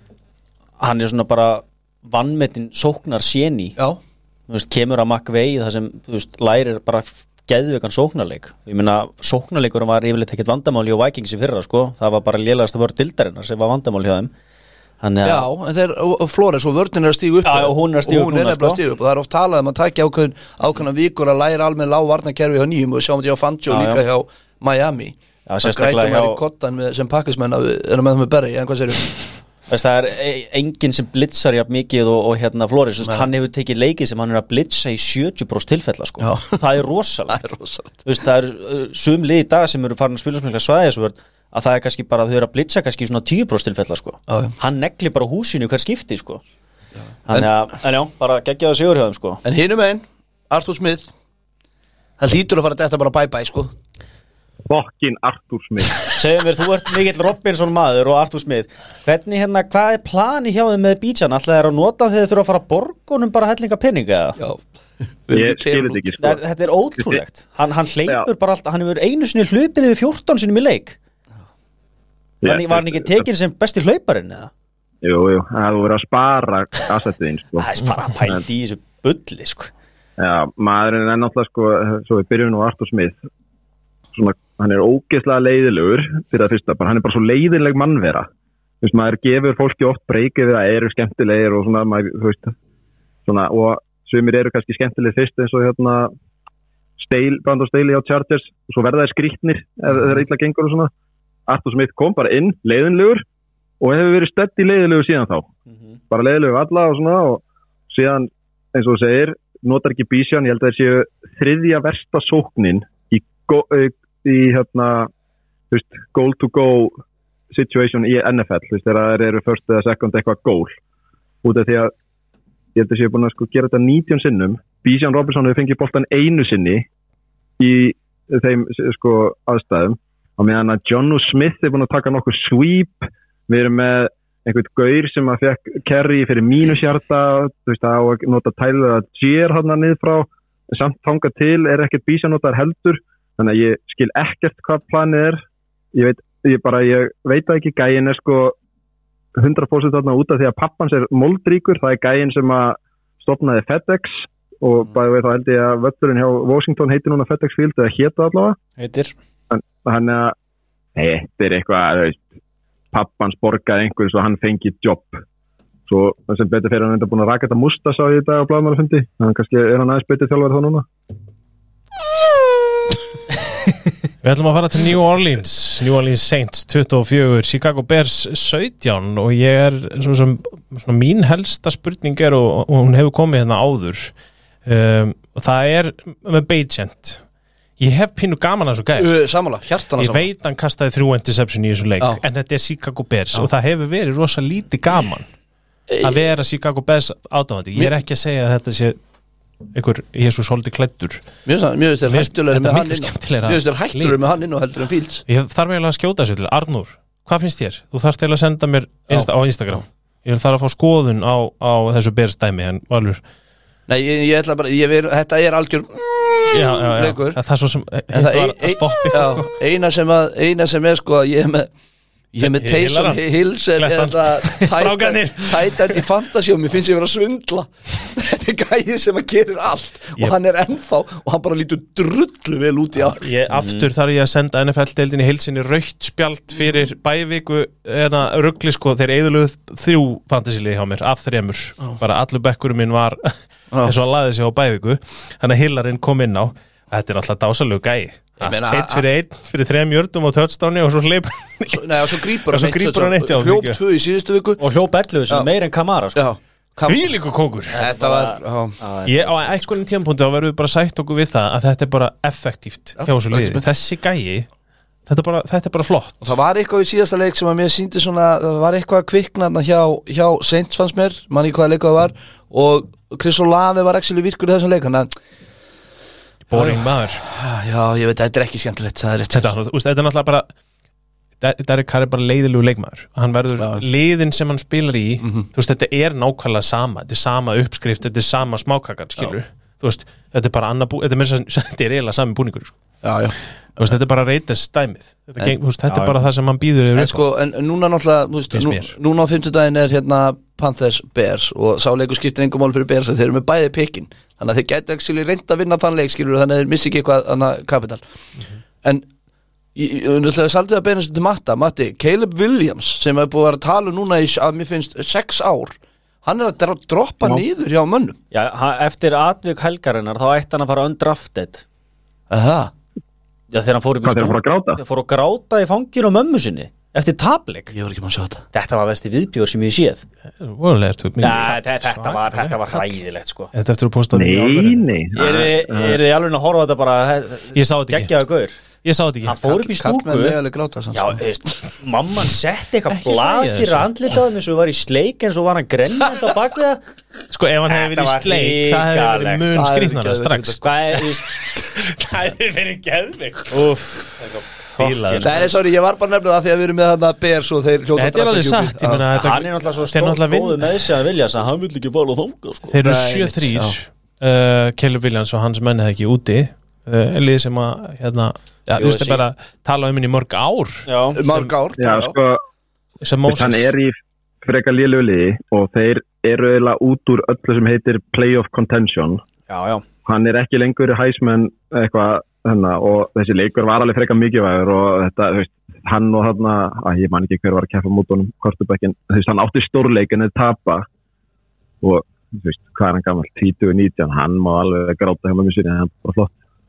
hann er svona bara vannmetinn sóknar séni. Já. Þú veist, kemur að McVay það sem, þú veist, lærir bara geðveikan sóknarleik. Ég meina, sóknarleikurum var yfirleitt ekkert vandamál hjá Vikings í fyrra, sko. Það var bara lélegasta vörð dildarinnar sem var vandamál hjá þeim. Þannig að... Já, en þeir, og Flores og vörðin er að stígu upp. Já, og hún er að stígu upp núna, sko. Og það er oft talað um að taka ákveðin, ákveðna vikur að læra almenn lág varnarkerfi hjá nýjum og við sjáum þetta hjá Fangio já, líka já. Hjá Miami. Já, sérstaklega hjá... Kottan með, sem pakkismenn er með það með Berry, en hvað segir þú? Veist, það er enginn sem blitzar jafn mikið og, og hérna Flores, veist, hann hefur tekið leikið sem hann er að blitza í sjötíu prósent tilfella, sko. Það er rosalegt. Það er rosalegt. Veist, það er sum lið í dag sem eru farin að spila smikla svæðisvörð að það er kannski bara að þau eru að blitza kannski svona tíu prósent tilfella, sko. Já, já. Hann negli bara húsinu hver skipti, sko. Þannig að, en já, bara geggjaðu sigur hjá þeim, sko. En hinum einn, Arthur Smith, það hlýtur að fara þetta bara bye-bye, sko. Fokkin Arthur Smith. Segðu mér, þú ert mikill Robinson maður og Arthur Smith. Hvernig hérna, hvað er plani hjá þeim með Bíjan? Alltaf er að nota þegar þau þurfa að fara að borgunum bara hellinga peninga? Já. Ég skilir þetta ekki, sko. Þetta er ótrúlegt. Hann, hann hleypur bara alltaf, hann hefur einu sinni hlupið yfir fjórtán sinnum í leik. Var hann ekki tekin sem besti hlauparinn, eða? Jú, jú, það hefur verið að spara assettiðin, sko. Það er bara pælt í þessu bulli, sko. Já, maðurinn er náttúrulega, sko, svo við byrjum nú Arthur Smith. Svona, hann er ógeðslega leiðilegur fyrir að fyrsta, bara hann er bara svo leiðileg mannvera. Þú veist, maður gefur fólki oft breykið við að eru skemmtilegir og svona, maður, þú veist, svona, og sumir eru kannski skemmtilegir fyrst eins og hérna Stale, Brandon Staley á Chargers og svo verða þeir skrýtnir ef þeir illa gengur og svona. Arthur Smith kom bara inn, leiðinlegur og hefur verið stödd í leiðinlegur síðan þá mm-hmm. bara leiðinlegur alla og svona og síðan eins og þú segir notar ekki Bijan, ég held að þeir séu þriðja versta sóknin í, go, í hérna þú veist, goal to go situation í N F L, þú veist, þegar þeir eru first eða second eitthvað goal út af því að ég held að séu búin að sko gera þetta nítján sinnum, Bijan Robinson hefur fengið boltan einu sinni í þeim sko aðstæðum og meðan að Jonnu Smith er búin að taka nokkuð sweep, við erum með einhvern gaur sem að fekk carry fyrir mínusjarta, þú veist að á að nota Tyler Algier hann að niður frá, samt þangað til er ekkert Bijan notar heldur, þannig að ég skil ekkert hvað planið er, ég veit, ég bara, ég veit ekki, gæin er sko hundrað prósent þarna út af því að pappans er moldríkur, það er gæin sem að stofnaði FedEx og mm. bæði veit þá held ég að völlurinn hjá Washington heitir núna FedEx Field eða hétu allavega. Heitir. Þannig að þetta er eitthvað, þú veist, pappans borgaði einhvers og hann fengi jobb. Svo sem betur fyrir hann enda búin að raka þetta musta sá ég í dag á blaðamannafundi. Þannig kannski er hann aðeins betur þjálfari þá núna. Við ætlum að fara til New Orleans, New Orleans Saints tuttugu og fjögur, Chicago Bears sautján og ég er svo sem svona mín helsta spurning er og, og hún hefur komið hérna áður um, og það er með Bagent. Ég hef pínu gaman að þessu gæði. Uh, samanlega, hjartana Ég samanlega. veit hann kastaði þrjú interception í þessu leik, Já. en þetta er Chicago Bears Já. og það hefur verið rosa lítið gaman að vera Chicago Bears átáfandi. Ég er ekki að segja að þetta sé einhver Jesus holdi klæddur. Mér finnst þér hættulegri með hann inn og Mér Mér finnst þér hættulegri með hann inn og heldur en Fields. Ég þarf eiginlega að skjóta þessu til. Arnúr, hvað finnst þér? Þú þarft eiginlega að senda mér insta, á Instagram. Ég vil þarf að fá skoðun á, á þessu Bears dæmi, en Valur. Nei, ég, ég ætla bara, ég ver, þetta er algjör Já, já, já. leikur. Það er svo sem En það var ein- að stoppi já, sko. eina sem að eina sem er sko að ég er með ég er með Hi- Taysom Hillaran. Hill sem er Glæstan. þetta Strákarnir. tætend í fantasy og mér finnst ég vera að svindla þetta er gæði sem að gerir allt og Ég- hann er ennþá og hann bara lítur drullu vel út í ár Ég, aftur þarf ég að senda N F L-deildinni heilsinni rautt spjald fyrir bæviku eða ruggli sko, þeir eyðuluðu þrjú fantasy-liði hjá mér af þremur, bara allur bekkurum minn var eins og hann laði sig á bæviku þannig að Hillarinn kom inn á þetta er alltaf dásalegu gæi Ég meina, eitt fyrir einn, fyrir þrem jördum og touchdowni og svo hleypur Svo- Nei, og svo grípur Og svo grípur hann eitt, já, hljóp mikið. tvö í síðustu viku Og hljóp ellu sem Já. meir en Kamara sko. Já, kam, hvílíku kókur þetta var já. ég, á einhvern tímapunkti þá verðum við bara sætt okkur við það að þetta er bara effektíft hjá þessu liði, þessi gæi þetta er bara, þetta er bara flott Og það var eitthvað í síðasta leik sem að mér síndi svona, það var eitthvað að kvikna þarna hjá, hjá Saints fannst mér, manni hvaða leik það var og Chris Olave var actually virkur í þessum leik, þannig að boring maður já, ég veit, þetta er ekki skemmtilegt, það er rétt þetta, þú veist, þetta er náttúrulega bara Derek Carr er bara leiðilegu leikmaður hann verður Já. liðin sem hann spilar í Mhm. þú veist, þetta er nákvæmlega sama þetta er sama uppskrift, þetta er sama smákakan skilur, þú veist, þetta er bara annað bú þetta er, meira sem- þetta er eiginlega sami búningur sko. Já, já, þú veist, þetta er bara reytast dæmið þetta, En- geng, þú veist, þetta Já, er bara það sem hann býður yfir en upp á. sko, en núna náttúrulega þú veist, Finnst nú, mér. núna á fimmtudaginn er hérna Panthers Bears og sá leikur skiptir engum mál fyrir Bears þeir eru með bæði pikkin, þannig að þeir gætu actually reynd að vinna þann leik, skilur, þannig að þeir missi ekki eitthvað annað kapital en ég ætlaði saldið að beina þessu til Matta Matti, Caleb Williams sem er búið að vera að tala núna í, að mér finnst, sex ár hann er að dra- droppa Já. niður hjá mönnum Já, ha- eftir atvik helgarinnar þá ætti hann að fara undrafted Aha. Já, þegar hann fór upp í Hvað þeir að fara að gráta? Þegar hann fór að gráta í fanginu á mömmu sinni eftir tapleik. Ég var ekki maður að sjá þetta Þetta var vesti viðbjóður sem ég séð. Voðalega ertu mikið. Ja, þetta, þetta, var, þetta var hræðilegt sko. Þetta eftir að posta Nei, nei Er þið, er þið alveg að horfa á þetta bara Ég sá þetta ekki. geggjaðu gaur? Ég sá þetta Hann ekki fór upp í Kall með stúku. meðaleg gráta samt, Já, sko. veist, mamman setti eitthvað Ekki blað hlæja fyrir þessu. andlitaðum eins og var í sleik eins og var hann grennandi á bakvið það. Sko, ef hann hefði Þetta verið í var sleik það hefði verið hrikalegt. mun Það hefði skrýtnara verið strax geðveikt. Hvað er, veist, Það hefði verið geðveikt uff. Fílaður. Nei, nei, sorry, ég var bara nefnilega það því að við erum með þarna Bears og þeir hljóta Þetta er alveg satt, ég meina þetta- Hann er náttúrulega svo þeir náttúrulega stórt góðu vinna. með sig að vilja þess að hann vill ekki fara á þanga sko. Þeir eru Nei, sjö einmitt, þrír já. uh, Caleb Williams og hans menn hefði ekki úti uh, lið sem að hérna, ja, Jú, þú veist sí. það bara tala um henni í mörg ár Já, Mörg ár Já, já. sko, sem hann Moses er í frekar lélegu liði og þeir eru eiginlega út úr öllu sem heitir playoff contention já, já. hann er ekki lengur Heisman eitthvað hennar og þessi leikur var alveg frekar mikilvægur og þetta, þú veist, hann og hann að ég man ekki hver var að keppa múti honum kortubækin, þú veist, hann átti stórleik en þeir tapa og þú veist, hvað er hann gammal, tíu og nítján, hann má alveg gráta hjá mömmu sinni, hann er bara flott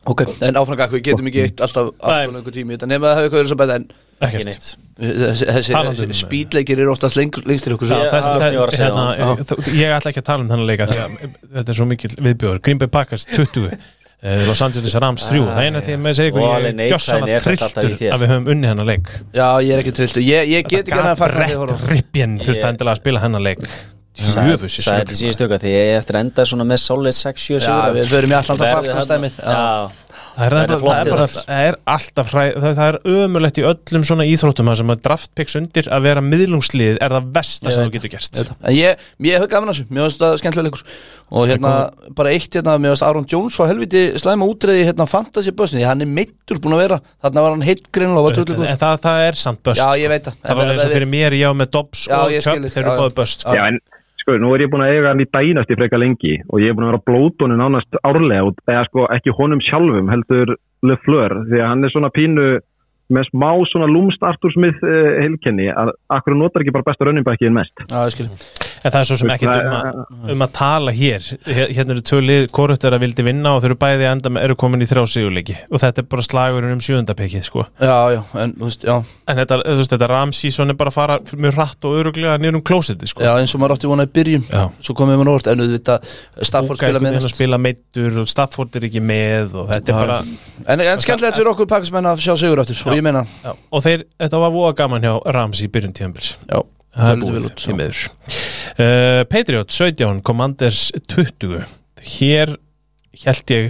Ok, en áframgak, við getum ekki eitt alltaf alltaf langur tími, þetta nema að það hafa eitthvað verið svo bæta en ekkert þessi spýtleikir eru oftast lengstir okkur Já, þessi, það, hérna, ég ætla ekki að tala um þennan leika því að þetta er svo mikil viðbjóður Green Bay Packers tuttugu Los Angeles Rams þrjú það er náttúrulega með að segja eitthvað ég gjössanna trilltur að við höfum unni hennar leik Já, ég er ekki trilltur, ég, ég get ekki hennar að fara Brett Ripien þurfti endilega að spila hennar leik Jöfus Það er til síðan stöka því ég eftir að enda svona með solid sex sjö Já, við förum í alltaf falkastæmið Já Það er, það, er það, er bara, það er alltaf hræ, það, það er ömulegt í öllum svona íþróttum sem að draftpicks undir að vera miðlungslið er það versta sem þú getur gert En ég, ég hef gaman að þessu, mér finnst það skemmtilega leikur og hérna, bara eitt hérna, mér finnst Aaron Jones var helviti slæma útreiði hérna fantasy busni, hann er meittur búin að vera þarna var hann heitt grinnlega og var trullugur En það, það er samt bust Já, ég veit það Það var eins og fyrir mér, já með Dobbs og Chubb þeir eru báði bust Já, en sko, nú er ég búin að eiga hann í dænasti freka lengi og ég er búin að vera blótónu nánast árlega eða sko ekki honum sjálfum heldur LeFleur því að hann er svona pínu með smá svona lúmst Arthur Smith uh, heilkenni að akkur notar ekki bara besta running backi en mest Já, ég skil En það er svo sem ekki um, a, um að tala hér hérna eru tvö lið, hvort er að vildi vinna og þau eru bæði enda með, eru komin í þrjá sigurleiki og þetta er bara slagurinn um sjöundapekið sko. Já, já, en þú veist, já En þetta, þú veist, þetta Ramsey-son er bara að fara mjög hratt og öruglega niður um klósetti sko. Já, eins og maður átti vona í byrjun já. Svo komið maður orð, en þú veit að Stafford spila með næst spila meittur og Stafford er ekki með og þetta já. Er bara En, en skemmtilegt fyrir okkur pakkismenn að sjá sigur aftur og ég meina já. Og þeir, þetta var voða gaman hjá Ramsey í byrjun tímabils Já Það er búið í meður uh, Patriot sautján, Commanders tuttugu Hér held ég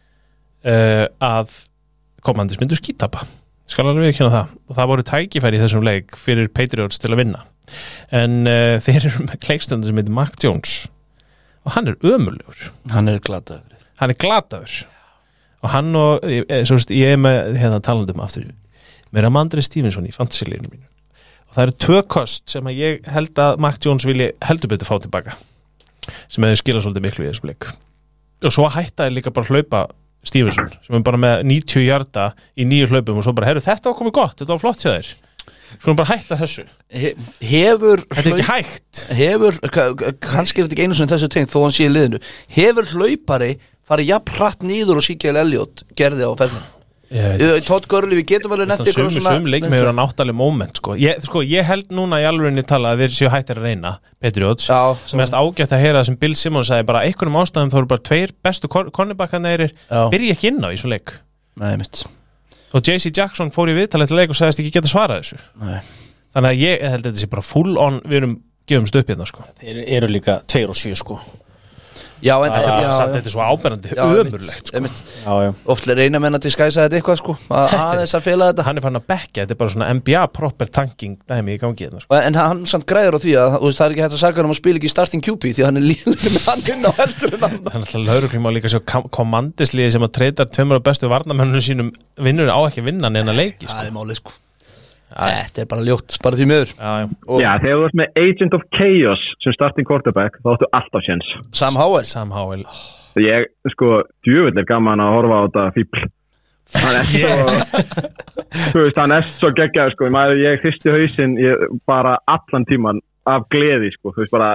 uh, að Commanders myndu skítapa Skal alveg ekki hérna það Og það voru tækifæri í þessum leik fyrir Patriots til að vinna En uh, þeir eru með leikstundu sem heitir Mac Jones Og hann er ömurlegur Hann er glataður Hann er glataður Og hann og, ég, svo veist, ég er með hérna talandum aftur Með Ramondre Stevenson í fantasy-liðinu mínu og það eru tvö kost sem að ég held að Mac Jones vilji heldur betur fá tilbaka sem hefur skilað svolítið miklu í þessum leik og svo hættaði líka bara hlaupa Stevenson sem er bara með níutíu yarda í nýju hlaupum og svo bara, herru þetta var komið gott, þetta var flott hjá þér svo bara hætta þessu He, hefur þetta er ekki hægt hefur, kannski er þetta ekki einu sem þessu tengt þó hann sé í liðinu hefur hlaupari farið jafn hratt nýður og Ezekiel Elliott gerði á ferðinu Todd Gurley, við getum alveg nefnt ykkur svona Sum leik með vera náttalega moment sko. Ég, sko, ég held núna í alvörinni tala að þeir séu hættir að reyna Patriots sem erst ágætt að heyra sem Bill Simmons sagði bara einhvernum ástæðum þá eru bara tveir bestu cornerbackarnir byrja ekki inn á í svo leik Nei, mitt og J C Jackson fór í viðtalið til leik og sagðist ekki geta svarað þessu Nei. Þannig að ég held að þetta sé bara full on við erum gefumst upp hérna sko. Þeir eru líka tveir og sjö sko Já, en já, já, satt þetta er svo áberandi ömurlegt sko. Já, já. Oft reyna menn að diskæsa þetta eitthvað sko að aðeins að fela þetta Hann er fann að bekka, þetta er bara svona N B A proper tanking dæmi í gangi hérna, sko. En hann samt græður á því að veist, það er ekki hægt að sagja hann um að spila ekki starting Q B því að hann er líður með hann inn á heldur en hann Hann er alltaf lauruglum á líka svo kommandisliði sem að treytar tveimur af bestu varnamennunum sínum vinnur á ekki vinna neina leiki sko. Það er málið sko Þetta er bara ljótt, bara því miður Já, já. Já þegar þú ert með Agent of Chaos sem starting quarterback, þá áttu alltaf séns Sam Howell Sam Howell Ég, sko, djöfull er gaman að horfa á þetta fíbl Hann er svo Þú veist, hann er svo geggjaður, sko Ég, ég hristi hausinn ég, bara allan tíman af gleði, sko Þú veist, bara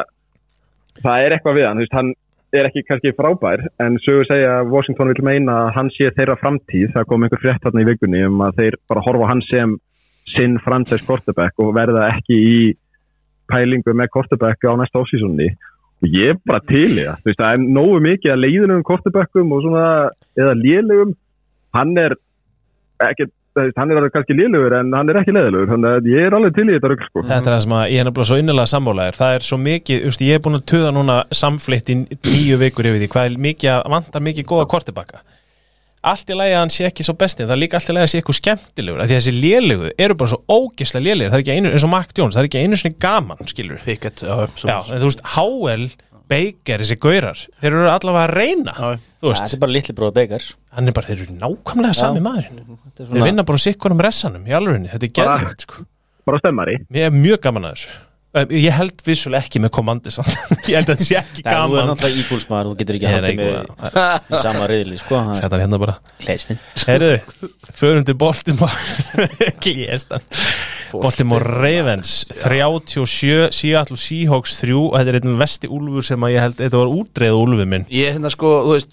það er eitthvað við hann, þú veist, hann er ekki kannski frábær en sögur segja að Washington vil meina að hann sé þeirra framtíð það kom einhver frétt þarna í vikunni um að þeir bara horfa á hann sem sinn franchise quarterback og verða ekki í pælingu með quarterback á næsta offseasonni og ég er bara til í það þú veist, það er nógu mikið að leiðunum quarterbackum og svona, eða lélegum hann er ekki, hann er alveg kannski lélegur en hann er ekki leiðilegur, þannig að ég er alveg til í þetta rugl sko. Þetta er það sem að ég er nefnilega svo innilega sammálaður, það er svo mikið, just, ég er búin að tuða núna samflitt í níu vikur yfir því, hvað er mikið að vantar mikið góða quarterbacka allt í lagi að hann sé ekki svo bestið, það er líka allt í lagi að sé eitthvað skemmtilegur, af því að þessi lélegu eru bara svo ógeðslega lélegir, það er ekki einu, eins og Mac Jones, það er ekki einu sinni gaman, skilur Pickett, já, já, en þú veist, Howell, Baker, þessi gaurar, þeir eru allavega að reyna, já. þú veist. Það er bara litli bróð Bakers. Hann er bara, þeir eru nákvæmlega sami maðurinn, svona... þeir vinna bara sikkunum ressanum í alvörinni, þetta er geðvegt, sko. Bara stemmari. Mér er mjög gaman að þessu. Ég held vissulega ekki með kommandi ég held að þetta sé ekki gaman Þú er náttúrulega íbúlsmaður, þú getur ekki haldið með í sama riðli sko. Sett hann hérna bara Klestin Herðu, förum til Baltimore Klestan Baltimore Ravens þrjátíu og sjö, Seattle Seahawks þrjú og þetta er einn vesti úlfur sem að ég held þetta var útreið úlfur minn Ég hérna sko, þú veist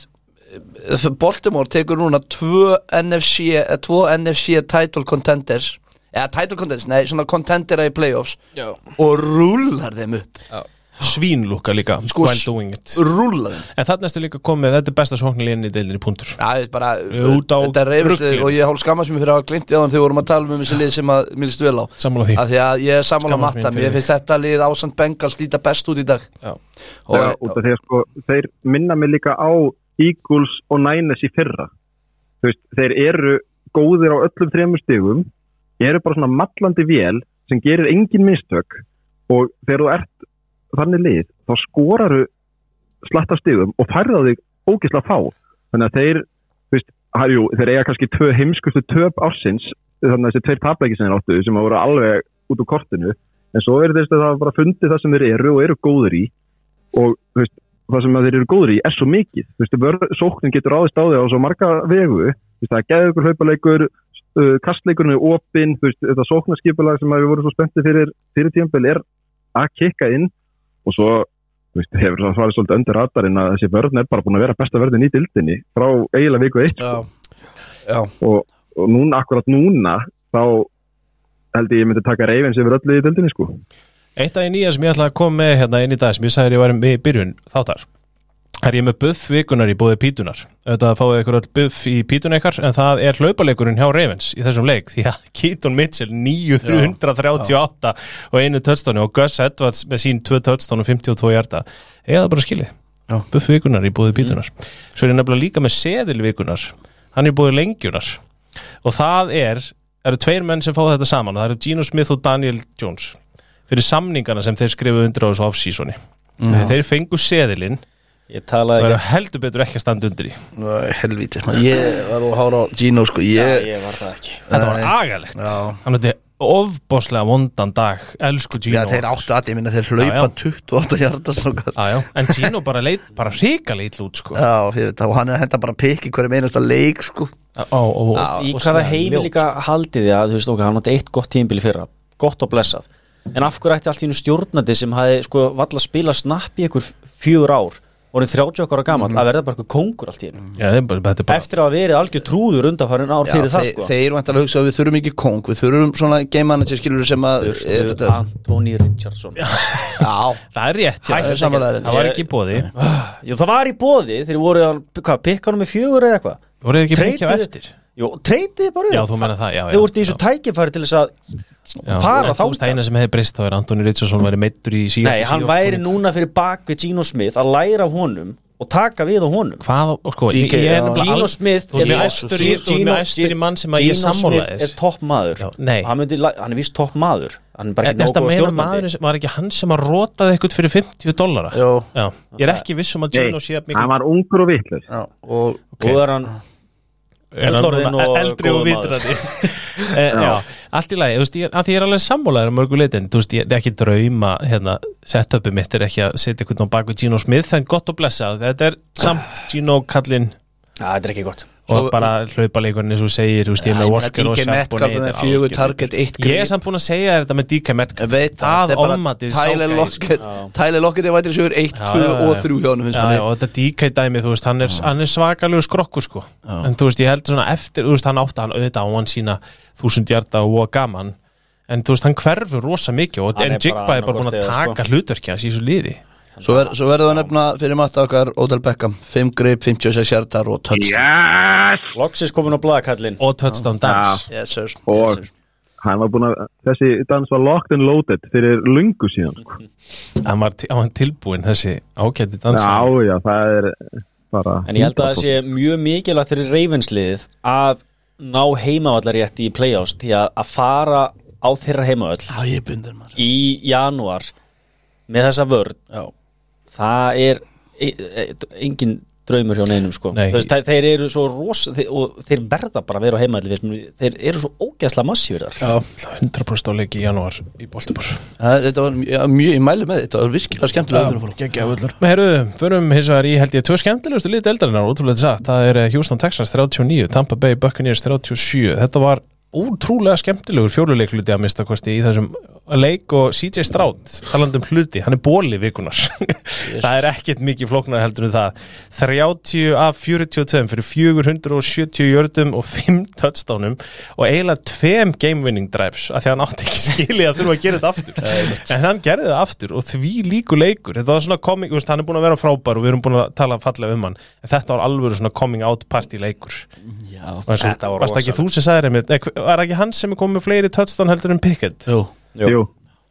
Baltimore tekur núna tvö N F C tvo N F C title contenders eða title contenders, nei, svona contendera í playoffs Já. og rúlar þeim upp Já. Svínlúka líka sko, while doing it rúlar þeim En þarna ertu líka komið, þetta er besta sóknarlínan í deildinni punktur Já, bara, út á þetta er reyfist og ég hálf skammast mér fyrir að hafa gleymt í áðan þegar við vorum að tala um þessi lið sem að mér líst vel á Sammála því að því að ég er sammála Skammast Matta, mín mér fyrir finnst þetta lið ásamt Bengals líta best út í dag Já, og, Já, út af því að sko, þeir minna mig líka á Eagles og Niners í fyrra Þú veist, þeir eru góðir á öllum þremur stigum eru bara svona mallandi vél sem gerir engin mistök og þegar þú ert þannig lið, þá skoraru slatta stigum og færða þig ógeðslega fá. Þannig að þeir, þú veist, jú, þeir eiga kannski tvö heimskustu töp ársins, þannig að þessi tveir tapleikir sem þeir áttu, sem voru alveg út úr kortinu, en svo eru þeir það bara fundið það sem þeir eru og eru góður í og, þú veist, það sem þeir eru góður í er svo mikið. Þú veist, vörð, sóknin getur ráðist á því á svo marga vegu, þú veist, það er geðugur hlaupaleikur, uh, kastleikurinn er opinn, þú veist, þetta sóknarskipulag sem við vorum svo spennti fyrir, fyrir tímabil er að kikka inn og svo þú veist, hefur það farið svolítið undir radarinn að þessi vörðn er bara búin að vera besta vörðin í dildinni frá eiginlega viku eitt Já. Já. Og, og núna, akkurat núna þá held ég ég myndi taka Ravens yfir öllu í dildinni sko. Eitt af því nýja sem ég ætla að koma með hérna inn í dag sem ég sagði að ég var með í byrjun þáttar er ég með buff vikunar í bóði pítunar þetta fáið ykkur öll buff í pítun ykkar en það er hlaupaleikurinn hjá Ravens í þessum leik því að Keaton Mitchell níu hundrað þrjátíu og átta og einu touchdowni og Gus Edwards með sín tvö touchdown og fimmtíu og tvö hjarta eða bara skilið, buff vikunar í bóði pítunar mm. Svo er ég nefnilega líka með seðil vikunar hann er í bóði lengjunar og það er, eru tveir menn sem fá þetta saman og það eru Geno Smith og Daniel Jones fyrir samningana sem þeir skrifuðu undir á þessu off-seasoni mm. þeir fengu seðilinn Ég talaði ekki. Það er heldur betur ekki að standa undir í. Næ, helvítis, maður. Ég var að hára á Gino, sko. Ég... Já, ég var það ekki. Þetta var agalegt. Hann hefði ofboslega vondan dag. Elsku Gino. Já, þeir áttu að, ég minna, þeir hlaupa tuttugu og átta hjartast. Já, já. En Gino bara leit, bara hrikalega illa út, sko. Já, ég veit það. Og hann er að henda bara pikk í hverjum einasta leik, sko. Já, og, og, Já, í hvaða heimi líka haldið þið að, þú veist, ok, hann átti eitt gott tímabil í fyrra. Gott og blessað. En af hverju ætti allt í einu stjórnandi sem hafði, sko, valla spila snapp í einhver fjögur ár orðin þrjátíu ára gamall mm. að verða bara eitthvað kóngur allt í einu Já, bara, bara... eftir að hafa verið algjör trúður undanfarin ár fyrir Já, það þeir, sko þeir vantar að hugsa að við þurfum ekki kóng við þurfum svona game manager skilur sem að er, Anthony Richardson Já, það er rétt já, það, er það var ekki í boði Jú, það var í boði þegar voru að pikka hann með fjögur eða eitthvað voru þið ekki mikið á eftir Jú, treytið bara Já, þú menna það já, já, Þið voru í þessu tækifæri til þess að Já, fara þá Þú veist, eina sem hefði breyst þá er Anthony Richardson væri meiddur í síðan Nei, hann væri núna fyrir bak við Geno Smith að læra af honum og taka við á honum Hvað, sko, ég er Geno Smith Þú er æstur í mann sem að ég sammála Geno Smith er topp maður Hann er víst topp maður Hann er bara ekki nógu stjórnandi Var ekki hann sem að rotaði eitthvað fyrir fimmtíu dollara Já, ég er ekki viss um að Geno sé mikið Hann var ungur og vitlaus Og það er hann eldri og vitrandi Já, allt í lagi Þú veist, að því ég er alveg sammálaður um mörgu leitin Þú veist, ég er ekki drauma hérna, setupið mitt er ekki að setja eitthvað á bak við Geno Smith en gott og blessa Þetta er samt Geno kallinn Já, þetta er ekki gott og bara hlaupaleikurinn eins og segir þú veist ég með Walker og Metcalf með fjögur target eitt ég er samt búin að segja þetta með D K Metcalf það ofmatið Tyler Lockett Tyler Lockett er vætið sjögur eitt, tvö og þrjú hjá hann og þetta D K dæmi þú veist hann er, er svakalegur skrokkur sko já. En þú veist ég held svona eftir þú veist hann átti hann auðvitað á hann sína þúsund hjarta og gaman en þú veist hann hverfur rosa mikið og en Jigba er bara búin að taka hlutverkja í þessu liði Svo, ver, svo verður það nefna fyrir matta okkar Odell Beckham, fimm grip, fimmtíu og sex hjartar og touchdown yes! Loksins komin á blaðakallin og touchdown dans ja. yes, sir. og yes, hann var búin að þessi dans var locked and loaded fyrir lungu síðan sko. hann, var, hann var tilbúin þessi ágæti dans já já það er bara en ég held að það sé mjög mikilvægt fyrir Ravensliðið að ná heimavallarrétti í playoffs því að, að fara á þeirra heimavall í janúar með þessa vörn já það er e e engin draumur hjá neinum sko veist, þeir eru svo rosa þeir, og þeir verða bara að vera á heimaðli þeir eru svo ógeðslega massífir þar hundra prósent áleiki í janúar í Baltimore þetta var ja, mjög í mæli með þetta var virkilega skemmtilega geggjaður herru, förum hins vegar í held ég tvö skemmtilegustu lið deildarinnar ótrúlega sagt það er Houston Texans þrjátíu og níu Tampa Bay Buccaneers þrjátíu og sjö þetta var ótrúlega skemmtilegur fjóluleikluti að mista kosti í þessum leik og C J Stroud talandi um hluti, hann er bóli vikunar það er ekkert mikið flóknar heldur en það þrjátíu af fjörutíu og tvö fyrir fjögur hundruð og sjötíu jördum og fimm touchdownum og eiginlega tveim game winning drives af því að hann átti ekki skilið að þurfa að gera þetta aftur en hann gerði það aftur og því líku leikur þetta var svona coming, veist, hann er búin að vera frábær og við erum búin að tala fallega um hann en þetta var alveg svona coming out party leikur Já, þetta var varst ekki þú sem sagði mér, var ekki hann sem er komið með fleiri touchdown heldur en Pickett? Jú, Jú,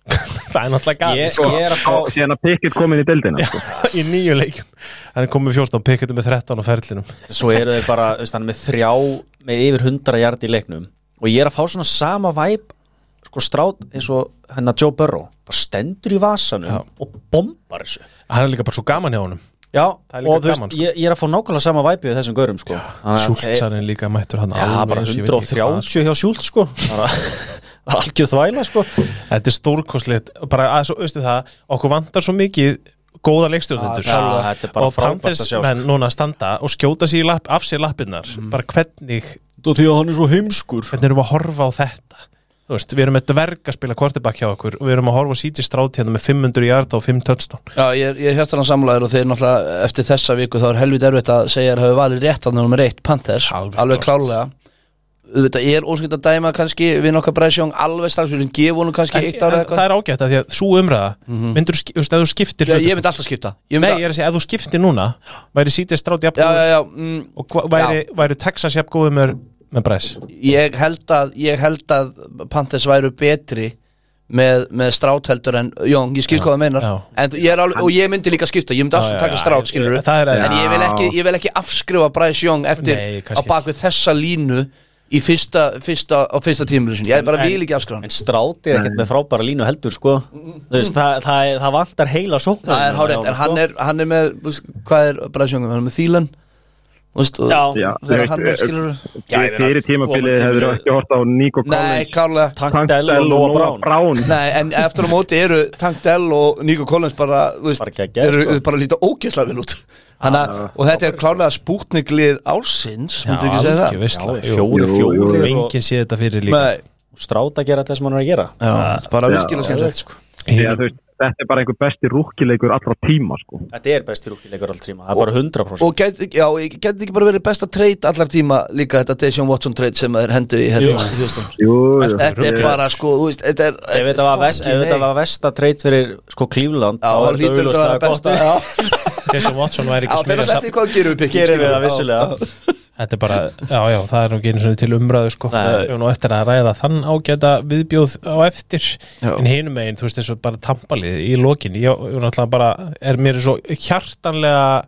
það er náttúrulega gæt Ég, sko. ég er að fá síðan að Pickett kom inn í deildina sko. í nýju leikum hann er komið með fjórtán, Pickett með þrettán á ferlinum Svo eru þeir bara, veist, hann er með þrjá með yfir hundrað yard í leiknum og ég er að fá svona sama væp sko Stroud eins og hennar Joe Burrow bara stendur í vasanum Já. og bombar þessu hann er líka bara svo gaman hjá honum Já, Það er líka og þú veist, gaman, sko. ég, ég er að fá nákvæmlega sama væpið þessum gaurum sko Schultzarinn líka mættur hann Já, bara hundrað og þrjátíu hjá Schultz sko Það er algjör þvæla sko þetta er stórkostlegt bara að svo, veistu það, okkur vantar svo mikið góða leikstjórnendur Já, þetta er bara og frábært að Panthers sjá, sko. menn núna standa og skjóta sér lapp, af sér lappirnar bara hvernig, Þú því að hann er svo heimskur hvernig erum við að horfa á þetta þú veist, við erum með dverg að spila quarterback hjá okkur og við erum að horfa á C J Stroud hérna með fimm hundruð yard og fimm touchdown Já, ég er, ég er hjartanlega sammálaður og þeir náttúrulega eftir þessa viku þá er helvít erfitt að segja að hafi valið rétt að nummer eitt Panthers, Alveg alveg klárt. klálega Þetta er óskilt að dæma kannski við nokkar Bryce Young alveg strax við gefa honum kannski eitt ára en, en það er ágætt að því að svo umræða Mhm. myndur, þú veist, ef þú skiptir Já, hlutum- ég myndi alltaf skipta ég nei, myndi ég er að segja, ef þú skiptir núna væri C J Stroud Já, jafn já, góður já, mm, og hva- væri, væri Texas jafn góður með, með Bryce ég held að ég held að Panthers væru betri með, með Stroud heldur en Young, ég skil hvað það meinar já. en ég er alveg, og ég myndi líka skipta ég myndi Já, alltaf já, taka já, Stroud, ég- skilur það er en ég vil, Já. ekki, ég vil ekki afskrifa Bryce Young eftir Nei, á kannski bakvið þessa línu í fyrsta, fyrsta, á fyrsta tímabilinu ég bara En- vil ekki afskrifa hann En Stroud er ekkert með frábæra línu heldur sko Þú veist, það, það, það vantar heila sóknar það er hárið, en hann er, hann er með þú veist, hvað er Bryce Young, hann er með Thielen þú veist, og Já, Já, þegar þú hann veist, er skilur Já, ég meina, fyrir tímabilið komandi hefur með- ekki hort á Nico nei, Collins kárlega Tank Dell og Noah Brown Brown. nei, en eftir á móti eru Tank Dell og Nico Collins bara, þú veist, Bara geggjaðir, eru sko. bara líta ógeðslega vel út Hanna, og þetta er klárlega spútniklið ársins, myndu ekki segja það veistla, Já, fjóri, Jú, jú, fjóri jú. og enginn sé þetta fyrir líka Nei, Stroud að gera þetta sem hann er að gera já, bara Já, virkilega skemmtilegt sko. Því að þú veist, þetta er bara einhver besti rúkkileikur allra tíma sko. Þetta er besti rúkkileikur all tíma, það er bara hundra prósent og get, já, get ekki bara verið besta trade allar tíma líka þetta Deshaun Watson trade sem er hendu í hérna, í Houston. Jú, jú. Þetta er bara sko, þú veist, þetta er Ef þetta var, vest, ef þetta var vesta treyt fyrir sko Cleveland Já, þá er hlýtur þetta að vera besta gott. Já, Jason Watson væri já ekki fyrir smiðja að þetta hvað gerum við pikkin Gerum við það vissulega þetta er bara, já já, það er nú ekki einu svona til umræðu sko, Nei. við erum nú eftir að ræða þann ágæta viðbjóð á eftir Já. en hinum megin, þú veist, eins og bara tampalið í lokin, ég, ég náttúrulega bara er mér svo hjartanlega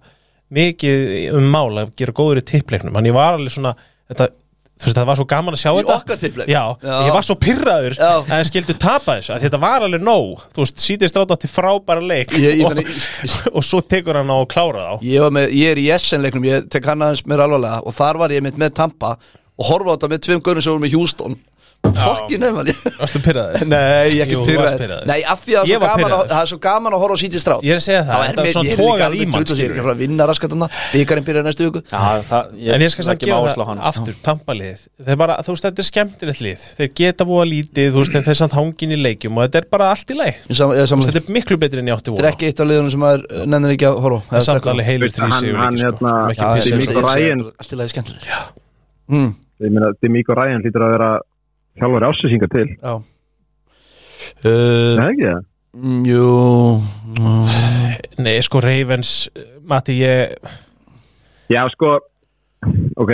mikið um mál að gera góður í tippleiknum, en ég var alveg svona þetta, þú veist, það var svo gaman að sjá Í þetta okkar tippleik? já, Já. ég var svo pirraður Já. að það skildu tapa þessu, að þetta var alveg nóg þú veist, síðið strátt átti frábæra leik Ég- ég og, meina, og svo tekur hann á að klára þá Ég, var með, ég er í Essen-leiknum, ég tek hann aðeins mér alvarlega og þar var ég mitt með Tampa og horfa á þetta með tveim gaurum sem voru með Houston Fokkin nefn varstu pirraður? Nei, ég ekki Jú, þú varst pirraður pirraður. Nei, af því að Ég það er svo var gaman að- pirraður. það er svo gaman að horfa á C J Stroud Ég er að segja það, þetta er svona tógað í mann, Ég er skilurðu. ekki frá að vinna raskatanna Vikarinn byrjar næstu viku Já, það, ég, En ég skal samt leggjum gefa áherslu á það hann. aftur, tampaliðið Þeir bara, þú veist, þetta er skemmtilegt lið Þeir geta búa lítið, þú veist, þeir er samt hangin í leikjum og þetta er bara allt í leið Ég sam- ég Þú sammála. veist, Þetta er miklu betri en ég átti Þetta er voru ekki eitt af liðunum sem maður eh, nennir ekki að horfa á. Það er samt Eða alveg heilir Veist, hann- þrýsigur hann líka, sko, hérna- sem ekki Já, pissa ég sig. segi- Demico ég segi Ryan. að allt í lagi skemmtilegt mm, Ég meina, Demico Ryan hlýtur að vera þjálfari ásýsinga til Já uh, uh, ekki það? mm, Jú mm, Nei, sko, Ravens, Matti, ég Já, sko ok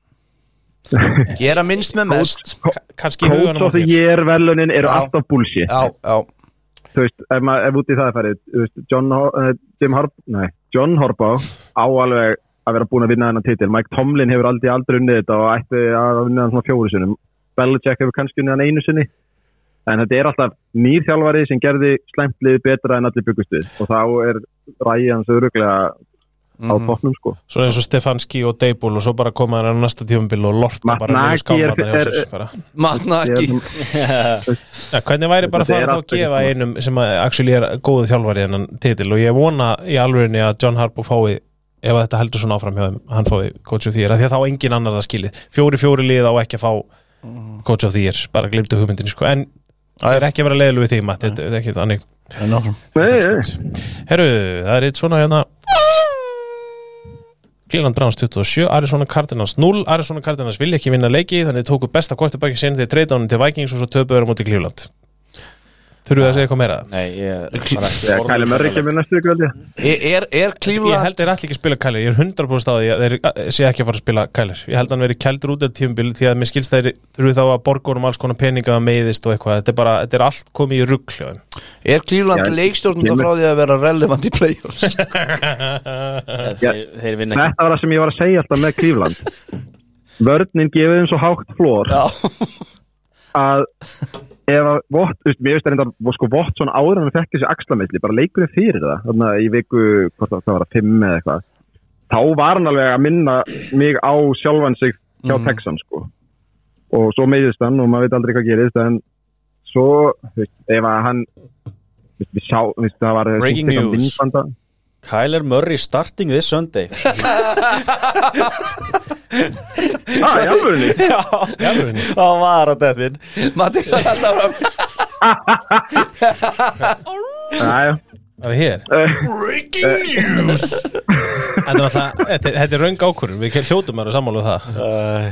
Gera minnst með mest kannski í Coach huganum á of the þér Year velunin eru Já. alltaf bullshit Já, já þú veist, ef maður ef út í það er farið þú veist, John, Hor- uh, Jim Harb nei, John Harbaugh á alveg að vera búin að vinna þennan titil Mike Tomlin hefur aldrei aldrei unnið þetta og ætti að vinna hann svona fjóru sinnum Belichick hefur kannski unnið hann einu sinni en þetta er alltaf nýr þjálfari sem gerði slæmt lið betra en allir byggust við og þá er Ryan svo örugglega á toppnum sko Svo eins og Stefanski og Dable og svo bara koma hann á næsta tímabil og lorta Matt bara niður Nagy skámarna er- hjá er- sér bara. Matnaki Ja, hvernig væri bara að Þetta er fara þá að alltaf gefa ekki einum sem að actually er góðu þjálfari en hann titil og ég vona í alvegni að John Harbaugh fái ef að þetta heldur svona áfram hjá þeim hann fái coach of the year, af því að þá engin annar það skilið fjóri fjóri lið á ekki að fá coach of the year, bara glimtu hugmyndinni sko, en Það er ekki að vera leiðileg við því, Matt, þetta er ekki þannig. Herru, það er eitt svona hérna Cleveland Browns tuttugu og sjö, Arizona Cardinals núll. Arizona Cardinals vilja ekki vinna leiki, þannig tóku besta quarterbackin sinni þegar trade downin til Vikings og svo töpuður á móti Cleveland. Þurfum við að segja eitthvað meira? Nei, ég bara ekki Kæli Murray kemur næstu viku held ég Er, er Cleveland Ég held þeir ætla ekki að spila Kyler, ég er hundrað prósent á því að þeir sé ekki að fara að spila Kyler. Ég held að hann veri kældur út af tímabil því að mér skilst þeir þurfu þá að borga honum alls konar peninga að meiðist og eitthvað. Þetta er bara, þetta er allt komið í rugl hjá þeim. Er Cleveland Já, leikstjórnum ég- frá því að vera relevant í playoffs? þeir, þeir vinna ekki. Þetta var það sem ég var að segja alltaf með Cleveland Vörnin gefið þeim svo hátt flór Já, að ef að Watt, þú veist, mér veist að reynda sko Watson áður en hann fekk þessi axlameitli bara leikurinn fyrir það, þarna í viku hvort það var að fimm eða eitthvað þá var hann alveg að minna mig á sjálfan sig hjá Mhm. Texan sko og svo meiðist hann og maður veit aldrei hvað gerist en svo, þú veist, ef að hann þú veist, við sá, þú veist, það var Breaking eitthvað news. myndbanda. Kyler Murray starting this Sunday. Ah, í alvörunni? Já, það var á dettin. Matti hvað þetta var Næja Það er hér. Breaking news Þetta er alltaf, þetta, þetta er röng ákvörðun, við hljótum að samála það.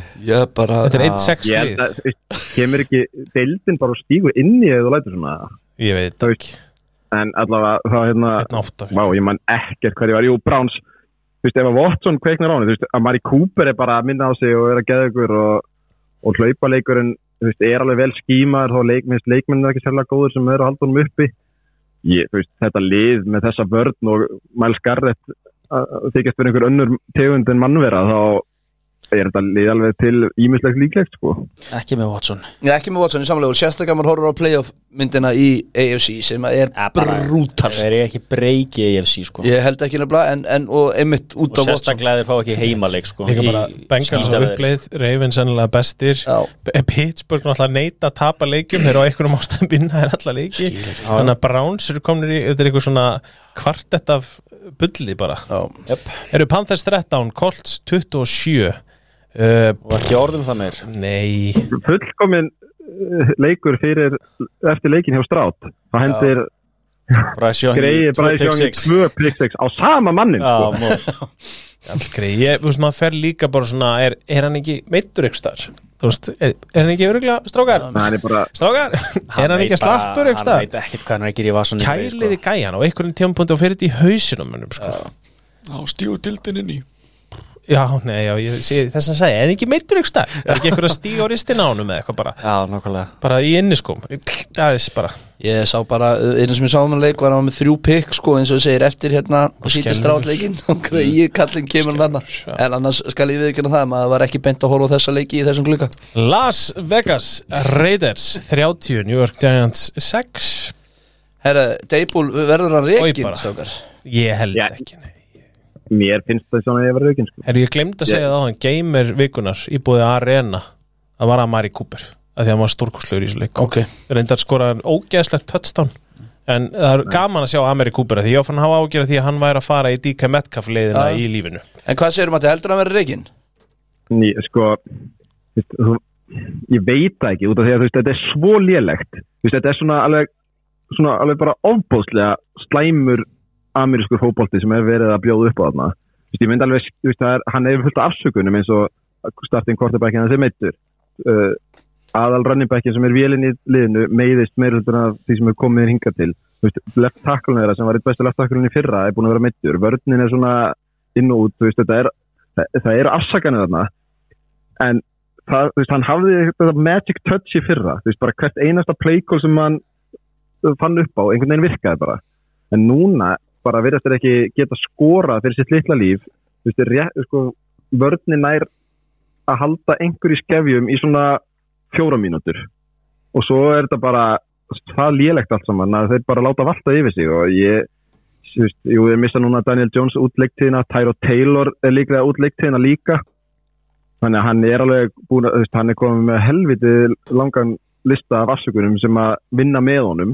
Ég bara Þetta er einn sex Ég lið. held að, þú veist, kemur ekki deildin bara og stígur inn í eða þú lætur svona Ég veit Það ekki. en allavega það hérna Einn átta. Vá, ég man ekkert hverju var, jú, Browns þú veist, ef að Watson kveiknar á henni þú veist, að Mari Cooper er bara að minna á sig og er að geða ykkur og, og hlaupa leikurinn þú veist, er alveg vel skímaður þá leik, minnst leikmenn er ekki sérlega góður sem er að halda honum uppi ég, þú veist, þetta lið með þessa vörn og Miles Garrett að að þykjast fyrir einhver önnur tegund en mannvera þá er þetta lið alveg til ímislegt líklegt sko. Ekki með Watson. Já, ekki með Watson í samlega og sérstaklega maður horfur á playoff myndina í A F C sem er Ja, bara- brútal Þeir eru ekki breyki í A F C sko. Ég held ekki nefnilega en, en og einmitt út Og af Watson sérstaklega þeir fá ekki heimaleik sko. Líka bara Í Bengals á skítaveðri. uppleið, Ravens sennilega bestir. Já. B- Pittsburgh náttúrulega neita að tapa leikjum, þeir eru á einhverjum ástæðum vinna er alla leiki. Þannig að Browns eru komnir í, þetta er eitthvað svona kvartett af bulli bara. Já. Eru Panthers þrettán, Colts tuttugu og sjö. Uh, Og ekki orðum það meir. nei, fullkomin uh, leikur fyrir eftir leikin hjá Strátt þá hendir Bryce Young greiði tvö Bryce pick Young six. tvö pick six á sama mannin Já, sko. mó- aldrei. Ég, þú veist, maður fer líka bara svona, er, er hann ekki meiddur ykkur þar? Þú veist, er, er hann ekki öruglega, strákar? hann er bara Strákar, er hann veit ekki bara- slappur ykkur Hann þar? veit ekkert hvað hann er að gera í vasan Kæliði gæjan og einhverjum tímapunkti og fyrir þetta í hausinum mönnum, sko. Á stíu dildin inn í. Já, nei, já, ég sé þess að segja, er hann ekki meiddur ykkur þar? Er ekki einhver að stíga á ristin á honum eða eitthvað bara? Já, nákvæmlega. Bara í inniskum, aðeins bara. Ég sá bara, einu sem ég sá um hann leik var hann með þrjú pikk sko eins og þú segir eftir hérna og sýtti skelfur. Stráttleikin og greiði kallinn kemur hann þarna já. en annars skal ég viðkynna það maður var ekki beint að horfa á þessa leiki í þessum glugga Las Vegas Raiders þrjátíu, New York Giants sex. Herra, Deipul, verður hann Oj, rekin bara. strákar? Ég held Já. ekki, nei. mér finnst það svona að ég var raukin sko. Herri, ég glemd að segja það á hann, gamer vikunar í búið Arena, það var að Mari Cooper að því að hann var stórkostlegur í þessu leik. Ok, Reyndar skoraði ógeðslegt touchdown, en það er gaman að sjá Amari Cooper að því ég fann að hafa ágjörð því að hann væri að fara í D K Metcalf leiðina Já. í lífinu. en hvað segir um að þetta heldur hann verður rekin? Ný, sko veist, þú, ég veit það ekki út af því að þú veist, þetta er svo lélegt þú veist, þetta er svona alveg, svona alveg bara ofbóðslega slæmur amerískur fótbolti sem hefur verið að bjóða upp á þarna þú veist, ég myndi alveg, þú veist, það er, hann hefur fullt af afsökunum eins og starting quarterbackin hans er meiddur uh, aðal running backin sem er vélinn í liðinu meiðist meirhundur af því sem er komið inn hingað til þú veist, left tackle þeirra sem var eitt bestu left tackle í fyrra er búin að vera meiddur, vörnin er svona inn og út, þú veist, þetta er það, það eru afsakanir þarna en það, þú veist, hann hafði þetta magic touch í fyrra, þú veist, bara hvert einasta playkól sem hann fann upp á, einhvern veginn virkaði bara en núna bara virðast þeir ekki geta skorað fyrir sitt litla líf þú veist, rétt, sko, vörnin nær að halda einhver í skefjum í svona fjóra mínútur og svo er þetta bara það lélegt allt saman að þeir bara láta valta yfir sig og ég þú veist, jú, ég missa núna Daniel Jones út leiktíðina, Tyro Taylor er líklega út leiktíðina líka þannig að hann er alveg búin að, þú veist, hann er komið með helviti langan lista af afsökunum sem að vinna með honum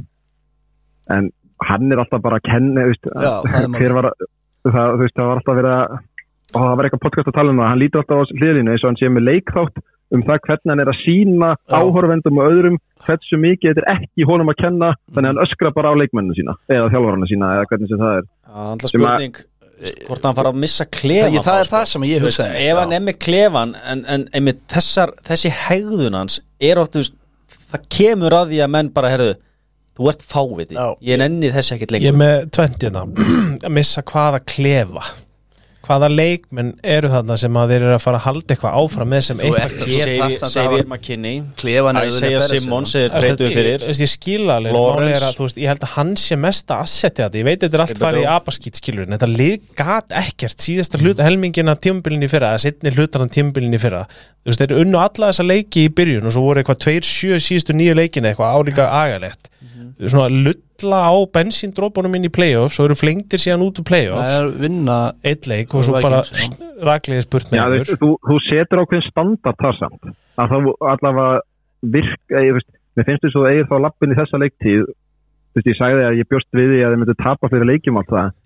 en hann er alltaf bara að kenna, þú veist, Já, það er mál. hver var það, þú veist, það var alltaf verið að og það var eitthvað podcast að tala um það, hann lítur alltaf á hliðinu eins og hann sé með leikþátt um það hvernig hann er að sína áhorfendum og öðrum hversu mikið þetta er ekki honum að kenna þannig að hann öskra bara á leikmennina sína eða þjálfarana sína eða hvernig sem það er Já, andla spurning hvort hann fara að missa klefan það, það er það sem ég hugsaði ef hann er með klefan en, en einmitt þessar, þessi hegðun hans er oft, það kemur að því að menn bara, herðu, þú ert fáviti ég nenni þessi ekkert lengur ég er með tventina að missa hvaða klefa hvaða leikmenn eru þarna sem að þeir eru að fara að halda eitthvað áfram með sem eitthvað Xavier McKinney Isaiah Simmons er treytuð fyrir ég skila alveg málega að þú veist ég held að hann sé mesta assetið þetta ég veit þetta er allt farið í apaskít skilur þetta lið gat ekkert síðasta hluta helmingina tímabilin í fyrra eða setni hlutan tímabilin í fyrra þú veist þeir eru unnu alla þessa leiki í byrjun og svo voru eitthvað tveir sjö síðustu nýju leikina eitthvað álíka agalegt svona lulla á bensíndrópunum inn í playoffs og eru flengtir síðan út úr playoffs það er vinna eitt leik og svo bara rakliði spurt með Já, þú, þú setur ákveðin standard þar samt að það allavega virka ég veist, mér finnst þess að það eigið þá lappin í þessa leiktíð þú veist, ég sagði að ég bjóst við því að þið myndu tapa fyrir leikjum allt það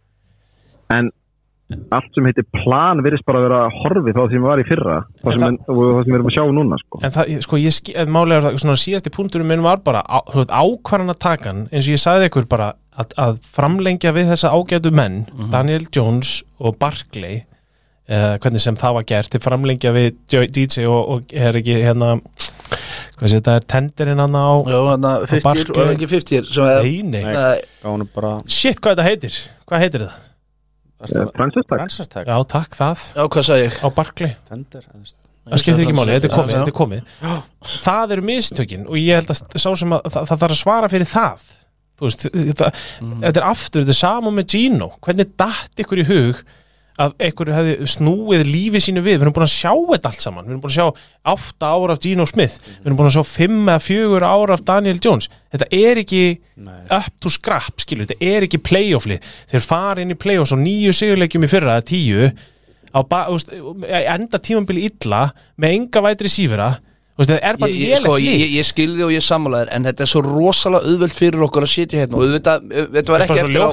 en allt sem heitir plan virðist bara að vera horfið þá sem var í fyrra það sem, en, það sem við erum að sjá núna sko. En það, sko, ég skil, málega það, svona síðasti punkturum minn var bara á, ákvarðan að takan eins og ég sagði ykkur bara að, að framlengja við þessa ágætu menn uh-huh. Daniel Jones og Barkley eh, hvernig sem það var gert til framlengja við D J og, og er ekki hérna hvað sé þetta er tenderinn hann á Já, hann að fimmtíu og ekki fimmtíu Nei, nei, nei. Bara... Shit, hvað þetta heitir? Hvað heitir það? Fransistag Já, takk það Já, hvað sagði ég? Á Barkley Tender Það skiptir ekki máli, þetta er komið, þetta er komið Það eru mistökin og ég held að sá sem að það, það þarf að svara fyrir það Þú veist, það, mm. þetta er aftur þetta er sama með Gino, hvernig datt ykkur í hug að ykkur hefði snúið lífi sínu við, við erum búin að sjá þetta allt saman, við erum búin að sjá átta ára af Gino Smith, við erum búin að sjá fimm eða fjögur ára af Daniel Jones þetta er ekki Nei. Up to scrap skilur, þetta er ekki playofflið þeir fara inn í playoffs og níu sigurleikjum í fyrra eða tíu á ba- úst, enda tímabili illa með enga vætri sífera það er bara ég, ég, sko, ég, ég skilði og ég sammálaðir en þetta er svo rosalega auðvelt fyrir okkur að sitja hérna og auðvitað, þetta var ekki eftir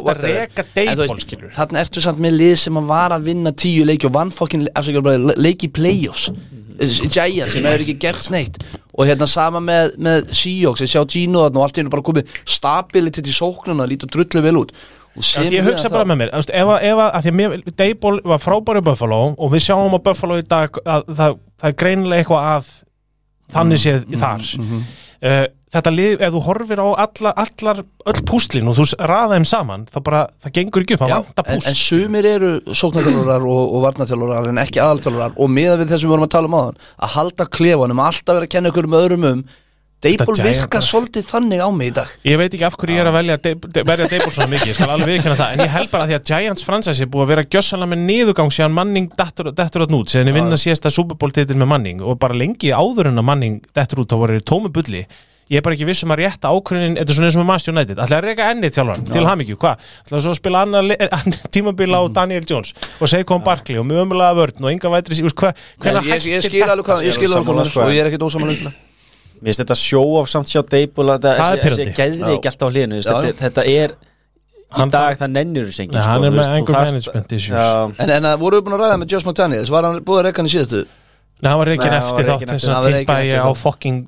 á þarna ertu samt með lið sem að var að vinna tíu leiki og vann fokkin leiki playoffs Giants sem hefur ekki gert neitt og hérna sama með, með Seahawks ég sjá Gino þarna og allt í hennu bara komið stabilitet í sóknuna, lítur drullu vel út Just, ég hugsa bara með mér ef, ef, ef að því að mér, Dayball var frábæri Buffalo og við sjáum á Buffalo í dag að það, það er greinilega eitthvað að þannig séð mm, þar mm, mm. Uh, þetta lið, ef þú horfir á alla, allar öll púslin og þú raða þeim saman þá bara, það gengur ekki upp Já, en, en sumir eru sóknarþjálfarar og, og varnarþjálfarar en ekki aðalþjálfarar og miðað við þessum við vorum að tala um áðan að halda klefanum, alltaf vera að kenna ykkur með öðrum um Dayball virkar svolítið þannig á mig í dag Ég veit ekki af hverju ég er að velja verja Dayball svona mikið, ég skal alveg viðurkenna það en ég held bara að því að Giants franchise er búið að vera gjössalega með niðurgang síðan Manning dettur þarna út síðan ég vinna síðasta Super Bowl titil með Manning og bara lengi áður en að Manning dettur út þá voru tómi bulli ég er bara ekki viss um að rétta ákvörðunin þetta er svona eins og með Manchester United ætla að reka ennið þjálfarann til hamingju, hvað? Ætla að svo spila annar tímabil á Daniel Jones og Saquon Barkley og mjög ömulega vörn og enga vætri ég skil alveg hvað ég skil alveg hvað og ég er ekkert ósammála Mér finnst þetta show-off samt hjá Dayball að þessi gæðri ekki alltaf á hlýðinu þetta, þetta er í dag það nennir þessi engin hann er með einhver management issues En, en að voru við búin að ræða með Josh McDaniels var hann búið að reyka hann í síðastu? Nei, hann var reykinn eftir þátt þess að tippa ég á fucking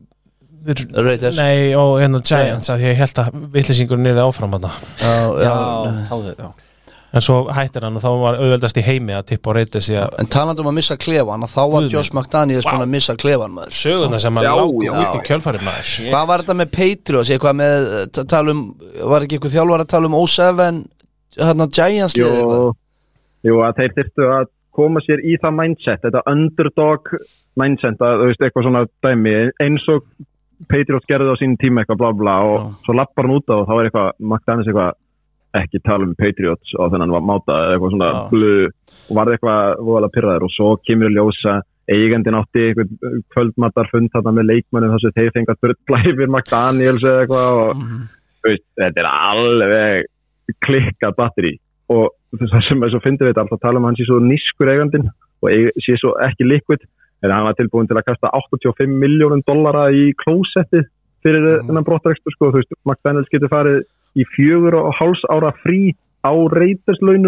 Nei, og hérna Giants að ég held að vitlýsingurinn er áfram hann Já, þá þetta En svo hættir hann og þá var auðveldast í heimi að tippa á Raiders En talandi um að missa klefan þá var Josh McDaniels búin að missa klefan maður Söguna sem að lágu út í kjölfarið maður Hvað var þetta með Patriots? Eitthvað með, tala um, var ekki eitthvað þjálfar að tala um oh seven hérna Giants Jú, jú, að þeir þyrftu að koma sér í það mindset þetta underdog mindset að, þú veist, eitthvað svona dæmi eins og Patriots gerði á sín tíma eitthvað bla bla og Já. Svo lappar hann út á og þá er eitthvað McDaniels eitthvað ekki tala um Patriots og þannig hann var máta eitthvað svona blu og varði eitthvað voðalega pirraður og svo kemur að ljósa eigandinn átti eitthvað kvöldmatarfund þarna með leikmönnum þess að þeir fengi að drulla yfir McDaniels eða eitthvað og mm. veist, þetta er alveg klikkað batteri og það sem er svo fyndið við þetta alltaf tala um hann sé svo nískur eigandinn og sé svo ekki liquid en hann var tilbúin til að kasta áttatíu og fimm milljónum dollara í klósettið fyrir mm. þennan brottrekstur sko, þú veist, McDaniels getur farið í fjögur og háls ára frí á Raiders launum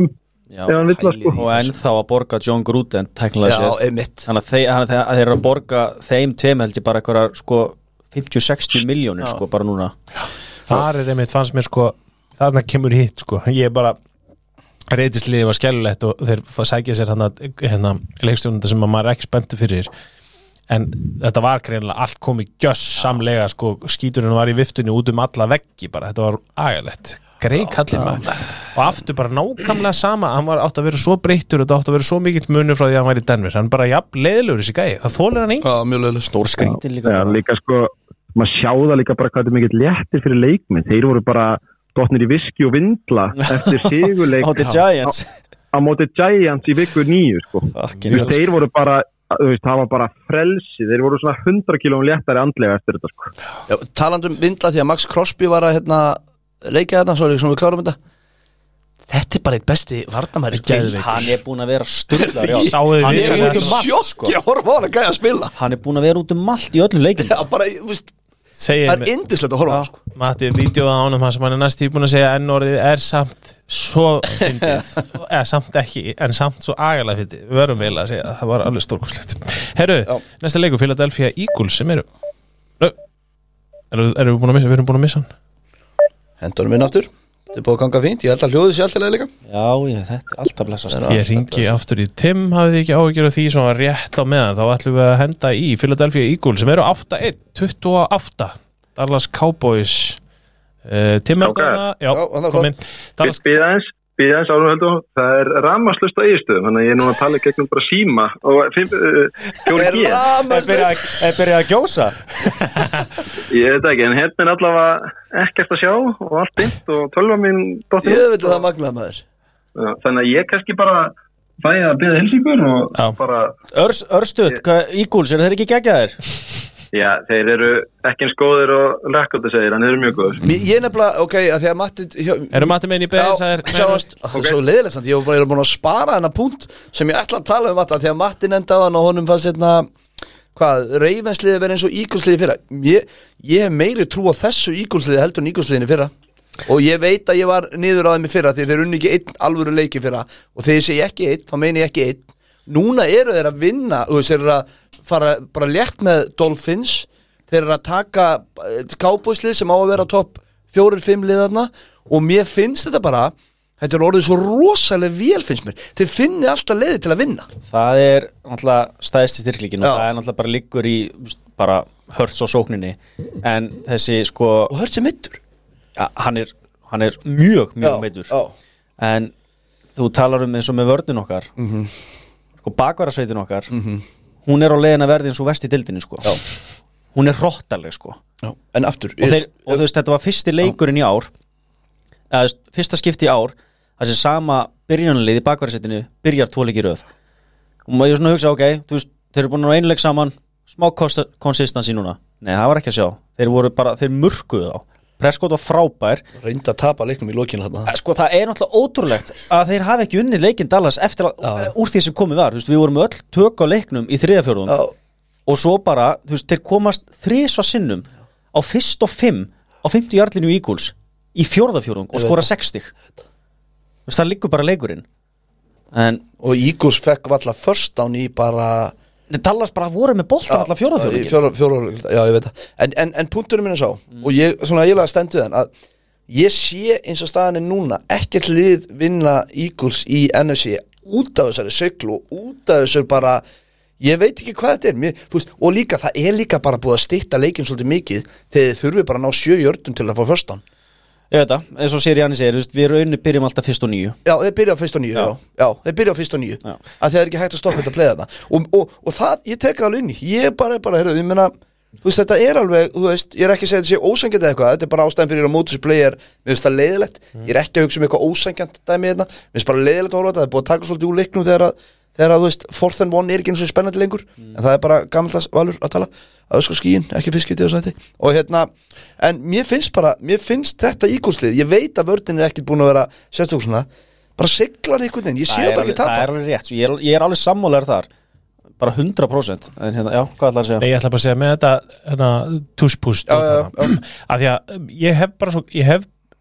Já, ef hann vill það sko. og ennþá að borga John Gruden tæknilega Já, séð einmitt þannig að þeir, að þeir eru að borga þeim tveim held ég bara eitthvað sko fimmtíu til sextíu miljónir sko bara núna þar er einmitt fannst mér sko þarna kemur hitt sko ég bara reytisliði var skellulegt og þeir sækja sér hana, hérna leikstjórnanda sem að maður er ekki spenntur fyrir en þetta var greinilega allt komið gjössamlega sko skíturinn var í viftunni út um alla veggi bara þetta var agalegt greið kallinn maður og aftur bara nákvæmlega sama hann var átt að vera svo breyttur og þetta átt að vera svo mikill munur frá því að hann var í Denver hann bara jafn leiðilegur þessi gæi það þolir hann Já, mjög leiðileg stór skrítin líka Já, líka sko, maður sjá það líka bara hvað þetta er mikill léttir fyrir leikminn þeir voru bara dottnir í viski og vindla eftir sigurleik á The Giants á móti Giants í viku níu sko Fucking þeir voru bara þú veist, það var bara frelsi þeir voru svona hundra kílóum léttari andlega eftir þetta sko Já, talandum vindla því að Max Crosby var að hérna, leika þarna, svo er ekki svona við klárum þetta Þetta er bara eitt besti varnamæri Geðveikur. hann er búin að vera sturlar Ég- Sáuð hann þið er við út um það? allt Sjokk, sko ég horfa á hann að gæja að spila hann er búin að vera út um allt í öllum leikin Já, bara, þú veist, segir það er mér indislegt að horfa á hann sko. Matti, vídeoða á honum hann sem hann er næst tíbúin að segja enn orðið er samt svo fyndið eða samt ekki, en samt svo agalega fyndið við verðum vel að segja, að það var alveg stórkoslegt Herru, Já. næsta leikur Philadelphia Eagles sem eru Nö, eru, eru við búin að missa, við erum búin að missa hann Hendur minn aftur, þetta er búið að ganga fínt Ég held að hljóði sér alltaf líka já, ég, þetta er alltaf blessast Ég ringi aftur í Tim, hafið þið ekki áhyggjur af því svona rétt á meðan, þá ætlum við að henda í Philadelphia Eagles sem eru átta eitt tuttugu og átta Dallas Cowboys uh, Tim er Ok. þarna, já, Já, hann er kom inn Dallas, Býða eins, býða eins árum heldur það er rafmagnslaust á Egilsstöðum þannig að ég er núna að tala í gegnum bara síma og fimm, uh, fjóri Er G rafmagnslaust? er byrjað að gjósa Ég veit ekki, en hérna er allavega ekkert að sjá og allt byggt og tölva mín dottir Ég veit að það magnað maður Já, þannig að ég kannski bara fæ að byrja hilsingur og Já. bara, Örs, örstuð, hvað Eagles, eru þeir ekki geggjaðir? já, þeir eru ekki eins góðir og Rakóta segir, en þeir eru mjög góðir. Mér- Ég er nefnilega, ok, að því að Matti hjá- eru Matti með inn í beðin Já, sjáast, okay. Svo leiðilegt samt, ég var bara ég var búin að spara þennan punkt sem ég ætla að tala um Matti því að Matti nefndi á hann og honum fannst hérna hvað, Ravensliði verið eins og Eaglesliði fyrra ég, ég hef meiri trú á þessu Eaglesliði heldur en Eaglesliðinu fyrra og ég veit að ég var niður á þeim í fyrra því þeir unni ekki einn alvöru leiki fyrra og þegar ég segi ekki einn, þá meini ég ekki einn núna eru þeir að vinna og þeir eru að fara bara létt með Dolphins þeir eru að taka Cowboyslið sem á að vera topp fjórir, fimm liðarna og mér finnst þetta bara þetta er orðið svo rosalega vel finnst mér þeir finni alltaf leiði til að vinna Það er náttúrulega stæðsti styrklíkin og Já. það er náttúrulega bara liggur í bara hörts á sókninni en þessi sko og hört sem mittur ja, hann, er, hann er mjög, mjög meiddur já. en þú talar um eins og með vörðin okkar mm -hmm. sko bakvarasveitin okkar mm -hmm. hún er á leiðin að verði eins og vest í dildinni sko Já. hún er hrottaleg sko Já. En aftur og, þeir, og þú veist þetta var fyrsti leikurinn í ár eða þú veist, fyrsta skipti í ár þessi sama byrjunarlið í bakvarasveitinu byrjar tvo leiki í röð og maður svona hugsa ok, þú veist, þeir eru búin að einleik saman smá konsistansi núna nei, það var ekki að sjá, þeir voru bara þeir murkuðu þá, Prescott var frábær reynda að tapa leiknum í lokinu hérna. sko það er náttúrulega ótrúlegt að þeir hafi ekki unnið leikinn Dallas eftir að, Já. úr því sem komið var, þú veist, við vorum öll tök á leiknum í þriðafjórðung Já. og svo bara, þú veist, þeir komast þrisvar sinnum á fyrst og fimm á fimmtíu jarlinu í Eagles í fjórðafjórðung og Ég skora veit sextíu þú veist, það liggur bara leikurinn en og Eagles fekk valla first down í bara Dallas bara voru með boltan alla fjórðafjórðungin fjóra, fjóra, já ég veit það en, en, en punkturinn minn er sá mm. og ég svona eiginlega stendu þann að ég sé eins og staðan er núna ekkert lið vinna Eagles í N F C út af þessari söglu og út af þessari bara ég veit ekki hvað þetta er Mér, veist, og líka það er líka bara búið að stytta leikinn svolítið mikið þegar þið þurfi bara að ná sjö jördum til að fá first down ég veit það, eins og Sirianni segir, þú veist, við raunni byrjum alltaf fyrst og nýju Já, þeir byrja á fyrst og nýju, já. Já. já, þeir byrja á fyrst og nýju Já. að þeir er ekki hægt að stoppa þetta að playa þetta og, og, og það, ég tek það alveg inn í ég er bara, bara, heyrðu, ég meina þú veist, þetta er alveg, þú veist, ég er ekki að segja þetta sé ósangjant eða eitthvað, þetta er bara ástæðan fyrir að mótus player, mér finnst það leiðilegt, Mm. ég er ekki að hugsa um eitthvað ósangjant dæmi hérna, mér finnst bara leiðilegt að horfa á þetta, það er búið að taka svolítið úr leiknum þegar að, þegar að, þú veist, fourth and one er ekki eins og spennandi lengur, Mm. en það er bara gammaldags valur að tala, að ösku skíin, ekki fiskiti og svona og hérna, en mér finnst bara, mér finnst þetta ígúlslið, ég veit að vördin er ekkert búin að vera sérstök svona, bara siglar einhvern veginn, ég sé það er, bara ekki alveg, það tapa er alveg rétt, svo ég er, ég er alveg sammálegar þar bara hundra prósent en hérna, já, hvað ætlar að segja? Nei, ég ætla bara að segja með þetta hérna, tushpust Já, já, já. af því að um, ég hef bara svo ég hef,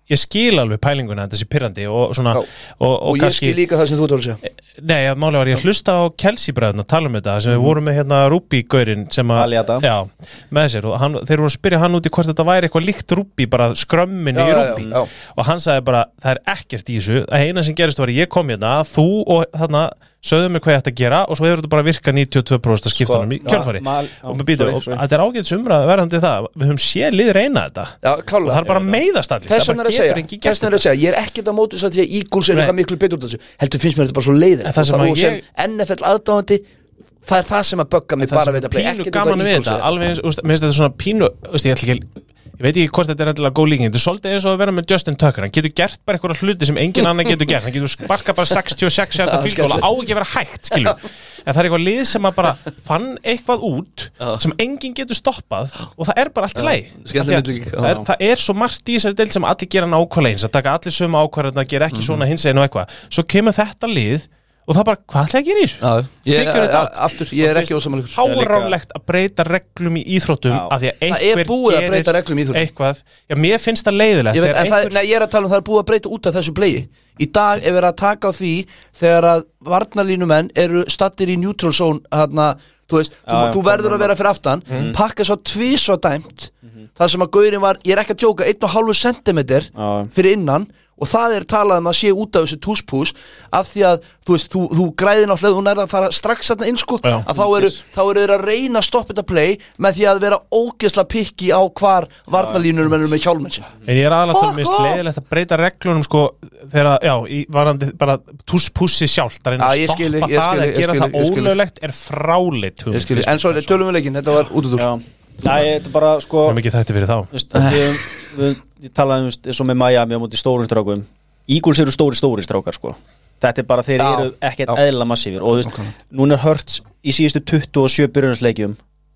ég skil alveg pælinguna þessi pirrandi og svona Já. og, og, Og ég kannski, skil líka það sem þú ert að segja nei, að máli var ég að hlusta á Kelsey-bræðuna tala um þetta sem við vorum með hérna Ruby-gaurinn sem að Aliata. já, með sér og hann, þeir voru að spyrja hann út í hvort þetta væri eitthvað líkt Ruby bara skrömminni í Já, já, Ruby já. og hann sagði bara, það er ekkert í þessu að eina sem gerist var að ég kom hérna þú og þarna sögðu mig hvað ég ætti að gera og svo hefur þetta bara virkað níutíu og tvö prósent að skipta hann í kjölfari mal, og með býtu, og þetta er ágætis umræð verðandi það, við höfum sé lið reyna þetta Já, og klálega það er bara meiðast allir Þess það vegna bara er að segja, getur enginn þess gert vegna er að segja, ég er ekkert að móti þess að því að Eagles er Nei. eitthvað miklu betur út af þessu heldur finnst mér þetta bara svo leiðir En það sem að sem ég- N F L aðdáðandi það er það sem að bögga mig það bara sem við er að play pínu ekkert gaman um við þetta alveg eins, úst, mér finnst þetta svona pínu úst, ég, ætla ekki, ég veit ekki hvort þetta er endilega góð líking þetta er svolítið eins og að vera með Justin Tucker hann getur gert bara eitthvað hluti sem engin annar getur gert hann getur sparka bara sextíu og sex hjarta fylgóla á ekki að vera hægt, skilju en það er eitthvað lið sem að bara fann eitthvað út sem enginn getur stoppað og það er bara allt í lagi skemmtileg myndlíking, já. það, er- það er svo margt í þessari deild sem allir gera nákvæmlega eins að taka allir sömu ákvarðan að gera ekki svona hins einu og eitthvað svo kemur þetta lið og það bara, hvað ætla að gera í þessu? Já, ég, Figure it out. aftur, ég er ekki ósamalegur Háránlegt að breyta reglum í íþróttum Já. af því að Það er einhver búið að gerir breyta reglum í íþróttum. eitthvað, já mér finnst það leiðilegt Ég, veit, þegar en það, einhver, nei, ég er að tala um það er búið að breyta út af þessu playi Í dag er verið að taka á því þegar að varnarlínumenn eru stattir í neutral zone hana, þú, veist, Já, þú, já, þú verður að vera fyrir aftan Mhm. pakka svo tvís og dæmt það sem að gaurinn var, ég er ekki að djóka einn og hálfu sentimeter Já. fyrir innan og það er talað um að sé út af þessu túspús af því að þú veist, þú, þú græðir náttúrulega, þú nærða að fara strax þarna inn sko, Já. að þá eru, þá eru þeir að reyna að stoppa þetta play með því að vera ógeðslega pikki á hvar varnarlínur mennur með hjálminn sin en ég er aðalega Fuck mist off! leiðilegt að breyta reglunum sko þegar, já, í varandi bara túspússi sjálft, að reyna Já, að ég stoppa skil þig, ég það skil þig, að ég gera skil það þig, ég skil þig. ólöglegt er fráleitt Ég skil, en svo tölum við leikinn, þetta var út út úr Já, Æ, þetta er bara sko það er mikið þætti fyrir þá veist, við, við, við talaðum veist, eins og með Miami á móti stórum strákum Eagles eru stóri stóri strákar sko þetta er bara þeir Já, eru ekkert já. eðla massífir og þú veist, Ok. núna er Hurts í síðustu tuttugu og sjö byrjunarleikjum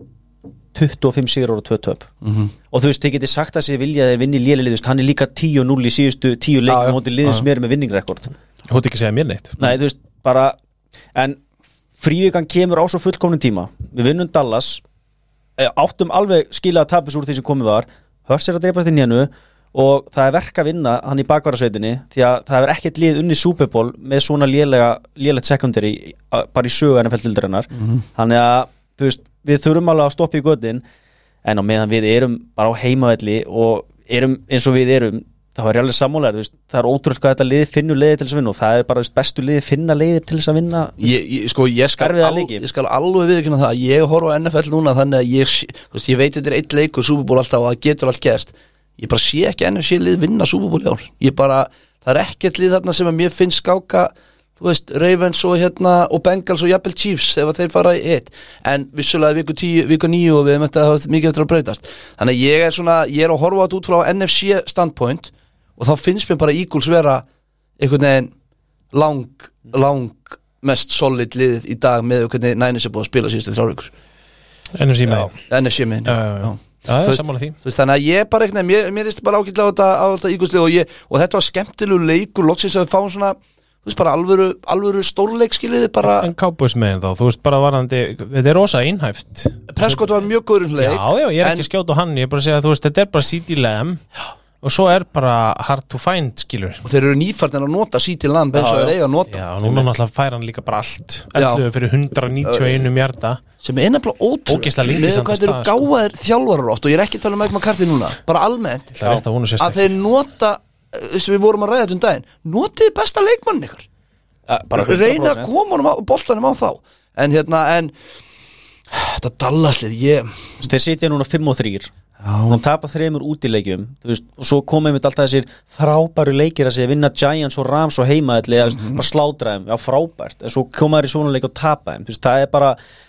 tuttugu og fimm sigrar og tvö töp Mhm. og þú veist, þið getið sagt að sér vilja þeir vinni léli lið, hann er líka tíu og núll í síðustu tíu Já, já. leikjum móti liðum sem eru með vinningrekord þú ert ekki að segja mér neitt Nei, þú veist, bara en frívikan kemur á svo fullkomnum tíma við vinnum Dallas eh, áttum alveg skilja að tapis úr því sem komið var Hurts er að dreipast inn í hennu og það er verk að vinna hann í bakvarasveitinni því að það er ekkert lið unni Super Bowl með svona lélega lélegt secondary a- bara í sögu N F L-dildarinnar þannig að þú veist, við þurfum alveg að stoppa í götin en á meðan við erum bara á heimavelli og erum eins og við erum það var alveg sammálar, það er ótrúlega hvað þetta lið finnur leiðir til þess að vinna og það er bara veist, bestu liði finna leiðir til þess að vinna Ég, ég, sko, ég, skal Erfiða al, leiki. ég skal alveg viðkynna það að ég horfa á N F L núna þannig að ég, sé- þú veist, ég veit þetta er eitt leik og Super Bowl alltaf og það getur allt gerst ég bara sé ekki N F C lið vinna Super Bowl í ár ég bara, það er ekkert lið þarna sem að mér finnst skáka þú veist, Ravens og hérna og Bengals og jafnvel Chiefs ef að þeir fara í eitt en vissulega viku tíu, viku níu og við erum þetta að hafa mikið eftir að breytast þannig að ég er svona, ég er að horfa á þetta út frá N F C standpoint og þá finnst mér bara Eagles vera einhvern veginn lang, lang mest solid lið í dag með hvernig Niners er búið að spila síðustu þrjár vikur N F C með N F C með Já, já, já. Já, Þú það er veist- sammála því Þú veist, þannig að ég bara eitthvað, mér, mér er bara ágætlega á þetta, á þetta Eagles lið og, ég, og þetta var skemmtilegu leikur loksins að við fáum svona, þú veist, bara alvöru, alvöru stórleik skiljiði bara, En Cowboys með þá, þú veist bara varandi þetta er rosa einhæft Prescott var mjög góður um leik Já, já, ég er en- ekki skjóta á hann ég er bara að segja að þú veist, þetta er bara C D Lamb og svo er bara hard to find, skilur og þeir eru nýfarnir að nota C D Lamb eins og Já, þeir eiga að nota Já, núna náttúrulega fær hann líka bara allt ellefu fyrir hundrað níutíu og einn hjarta sem er nefnilega ótrúlega Ógeðslega lengi með samt hvað að þeir eru staða, sko. gáðir þjálfarar oft og ég er ekki að tala um Mike McCarthy núna bara almennt, Það er rétt að hún er að sérstaklega þeir nota þess að við vorum að ræða þetta um daginn notiði besta leikmann ykkar bara reyna að koma honum á, boltanum á þá en hérna, en þetta Dallaslið, ég þeir sitja núna fimm og þrjú og tapa þremur útileikjum veist, og svo komið með alltaf þessir frábæru leikir að segja vinna Giants og Rams og heimaðalli mm -hmm. bara slátra þeim, já frábært en svo komaður í svona leik og tapa þeim veist, það er bara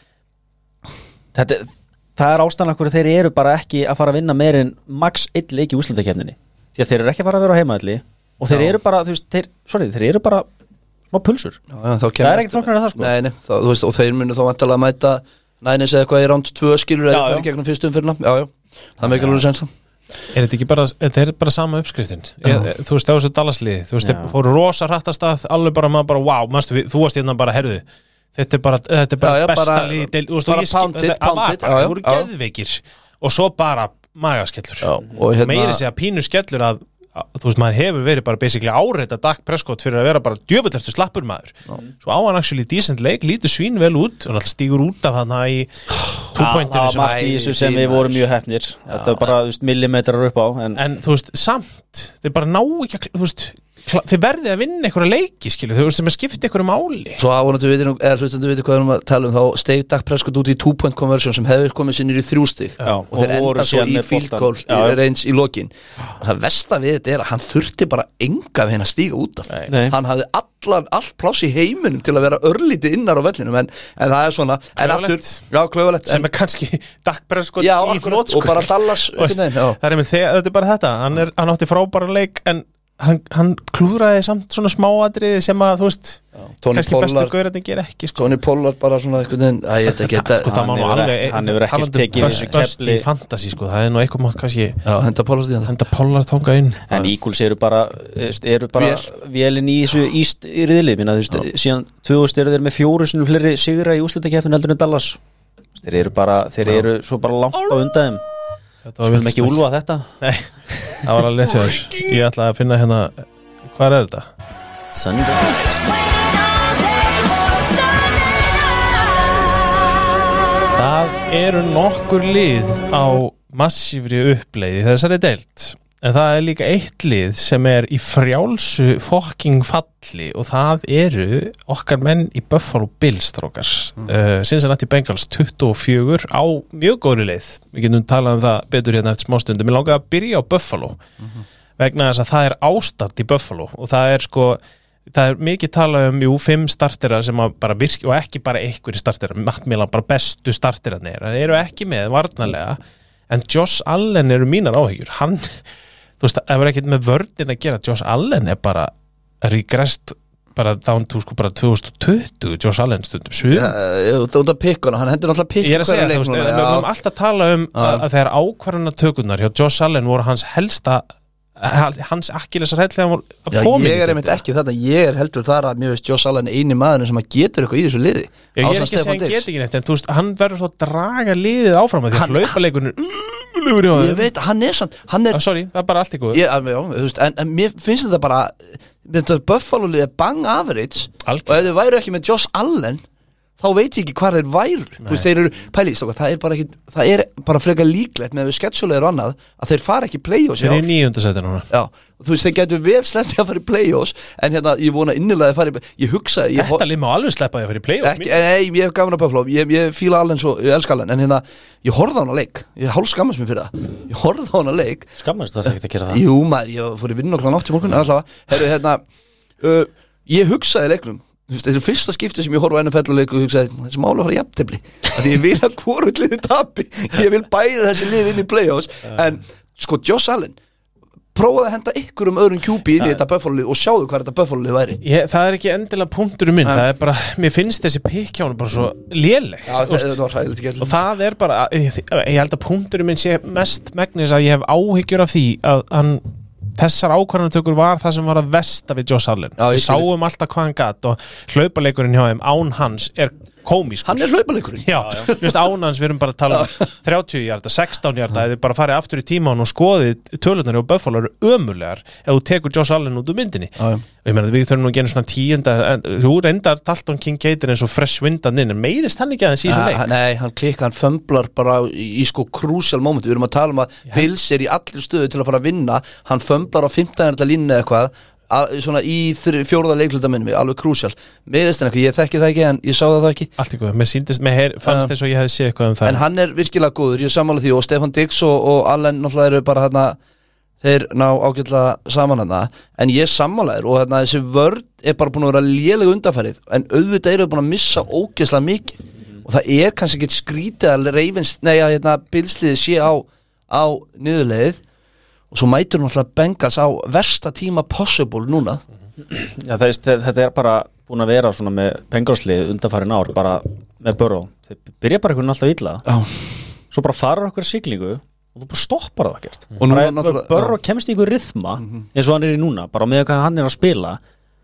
þetta, það er ástæðan okkur þeir eru bara ekki að fara að vinna meir en max eitt leik í úrslitakefninni því að þeir eru ekki að fara að vera á heimaðalli og þeir Já. eru bara, þú veist, þeir, sorry, þeir eru bara smá pulsur já, já, þá það kemur er ekkert flokknar en það sko nei, nei, þá, þú veist, og þeir munu þá vantalega að mæta Niners eða eitthvað í round tvö skilur eða Já, það já. er gegnum fyrstum fyrirna já, já, það meikar alveg sens þá Er þetta ekki bara, þetta er bara sama uppskriftin ég, Þú veist, á þessu Dallasliði Þú veist, Já. þeir fóru rosa hrattastað alveg bara, maður bara, wow, manstu, við, þú varst hérna bara, herðu þetta er bara, þetta er bara Já, já, besta bara- liði deil- þú veist, bara og ég skil- pounded, þetta var pounded, bara, já, já, þeir voru já. geðveikir og svo bara magaskellur Já, og hérna- meiri segja pínu skellur að þú veist, maður hefur verið bara basically áreita Dak Prescott fyrir að vera bara djöfullertu slappur maður Já. Svo á hann actually decent leik, lítur svín vel út og alltaf stígur út af hann í two-pointinu sem margt í þessu sem við vorum mjög hefnir þetta er bara, þú veist, millimetrar upp á en, en þú veist, samt, þeir bara ná ekki að, þú veist þið verðið að vinna einhverja leiki skilu, þau veist sem að skipta einhverju máli Svo ávonandi við vitum, eða hlustandi við vitum hvað við erum að tala um þá steig Dak Prescott út í two-point conversion sem hefur komið sinni í þrjú stig Já, og þeir enda svo í field goal í reyns í lokin og það versta við þetta er að hann þurfti bara enga við henn að stíga út af Nei. hann hafði allar, allt pláss í heiminum til að vera örlítið innar á vellinum en, en það er svona Klauvalegt. Já, klauvalegt sem er kannski Dak Prescott Já, í akkurat, hnót og bara Dallas það er með þegar, þetta er bara þetta hann, er, hann átti frábæra leik en hann, hann klúðraði samt svona smáatriði sem að þú veist kannski bestu gaurarnir gera ekki sko. Tony Pollard bara svona eitthvað að ég geta sko, það má nú alveg hann hefur ekki tekið þessu kefli í fantasy sko, það er nú eitthvað maður kannski Já, henda Pollard í það henda Pollard þanga inn en Eagles eru bara eru bara vélinn í þessu íst í riðli minna þú veist síðan tvö þúsund eru þeir með fjóru sinni fleiri sigra í úrslitakeppnin heldur en Dallas þeir eru bara þeir eru svo bara langt á undan þeim skulum ekki úlfa þetta nei það var alveg sér ég ætla að finna hérna hvað er þetta Sunday Night það eru nokkur lið á massífri uppleið þessari deild en það er líka eitt lið sem er í frjálsu fucking falli og það eru okkar menn í Buffalo Bills strókar mm. uh, Cincinnati Bengals tuttugu og fjögur á mjög góðri leið við getum talað um það betur hérna eftir smástundu mér langaði að byrja á Buffalo mm-hmm. vegna þess að það er ástand í Buffalo og það er sko það er mikið talað um jú fimm startera sem að bara virki og ekki bara einhverjir startera mattmílan bara bestu starterarnir það eru ekki með varnarlega en Josh Allen eru mínar áhyggjur hann þú veist, ef það er ekkert með vörðin að gera Josh Allen er bara regressed bara down to sko bara tvö þúsund og tuttugu Josh Allen stundum sjö Já, út af pikkuna, hann hendur alltaf pikk Ég er að segja, þú veist, við höfum alltaf tala um að, að þegar ákvarðanatökurnar hjá Josh Allen voru hans helsta hans akkilesarhæll þegar hann voru að koma ég er einmitt ekki þetta, ég er heldur þar að mér veist Josh Allen eini maðurinn sem að getur eitthvað í þessu liði Já, ég er ekki að segja hann get ekki neitt en þú veist, hann verður svo að draga liðið áfram að því að hlaupaleikurinn ég veit, hann er sann hann er, ah, sorry, það er bara allt í góð en, en mér finnst þetta bara þetta Buffalo liðið er bang average Alkjörn. Og ef þau væru ekki með Josh Allen þá veit ég ekki hvað þeir væru þú veist, þeir eru pælist okkar, það er bara ekki það er bara frekar líklegt með við sketsjulegur og annað að þeir fara ekki í play-offs þeir eru í níunda sæti núna já, þú veist, þeir getur vel sleppti að fara í play-offs en hérna, ég vona innilega að fara í ég hugsaði ég þetta lið má alveg sleppa að fara í play-offs ekki, nei, ég hef gafin að Buffalo ég, ég fíla Allen svo, ég elska Allen en hérna, ég horfði á hana leik ég hálf skammast mér fyrir það ég horfði á hana leik skammast það ekki að gera það jú, maður, ég fór í vinnu okkur nátt í morgun en alltaf, herru, hérna uh, ég hugsaði leiknum þessi fyrsta skipti sem ég horf á N F L-leik og hugsaði, þessi máli að fara í jafntefli að ég vil að hvorugt liði tapi ég vil bæra þessi lið inn í play-offs en sko Josh Allen prófaði að henda ykkur um öðrum Q B inn í þetta Buffalo-lið og sjáðu hvað þetta Buffalo-lið væri ég, það er ekki endilega punkturum minn það er bara, mér finnst þessi pikkjánu bara svo léleg Já, það, það var hræðilegt ekki og það er bara, ég, ég held að punkturum minn sé mest megnis að ég hef áhyggjur af því að hann þessar ákvarðanatökur var það sem var að versta við Josh Allen Já, við sáum alltaf hvað hann gat og hlaupaleikurinn hjá þeim án hans er komískur hann er hlaupaleikurinn já, já. Just án hans við erum bara að tala um þrjátíu hjarta, sextán hjarta eða bara farið aftur í tíman og skoðið tölurnar og Buffalo eru ömurlegar ef þú tekur Josh Allen út úr myndinni já, já. og ég meina við þurfum nú að gera svona tíunda þú reyndar Dalton Kincaid eins og fresh vindan inn en meiðist hann ekki aðeins í þessu leik nei, hann klikka, hann fömblar bara í, í sko crucial moment, við erum að tala um að Bills er í allir stöðu til að fara að vinna hann fömblar á fimmtán hjarta línu eða eitthvað að, svona í fjórða leikluta minnum alveg crucial, meðist en eitthvað, ég þekki það ekki en ég sá það ekki allt í góð, mér síndist, mér her, fannst þess að ég hefði séð eitthvað um það en hann er virkilega góður, ég sammála því og Stefan Diggs og, og Allen náttúrulega eru bara hérna þeir ná ágætlega saman hérna en ég sammálaður og hérna þessi vörn er bara búin að vera lélega undanfærið en auðvitað eru búin að missa ógeðslega mikið mm. og það er kannski ekki skrítið að Ravens, nei að hérna Billsliðið sé á, á niðurleið og svo mætur hún alltaf Bengals á versta tíma possible núna Já, það er, þetta er bara búin að vera svona með Bengalslið undanfærin ár bara með Burrow, þeir byrja bara einhvern alltaf illa Já. svo bara fara okkur siglingu og þú bara stoppar það ekkert og nú bara Burrow kemst í einhver rythma mm -hmm. eins og hann er í núna, bara með hvað hann er að spila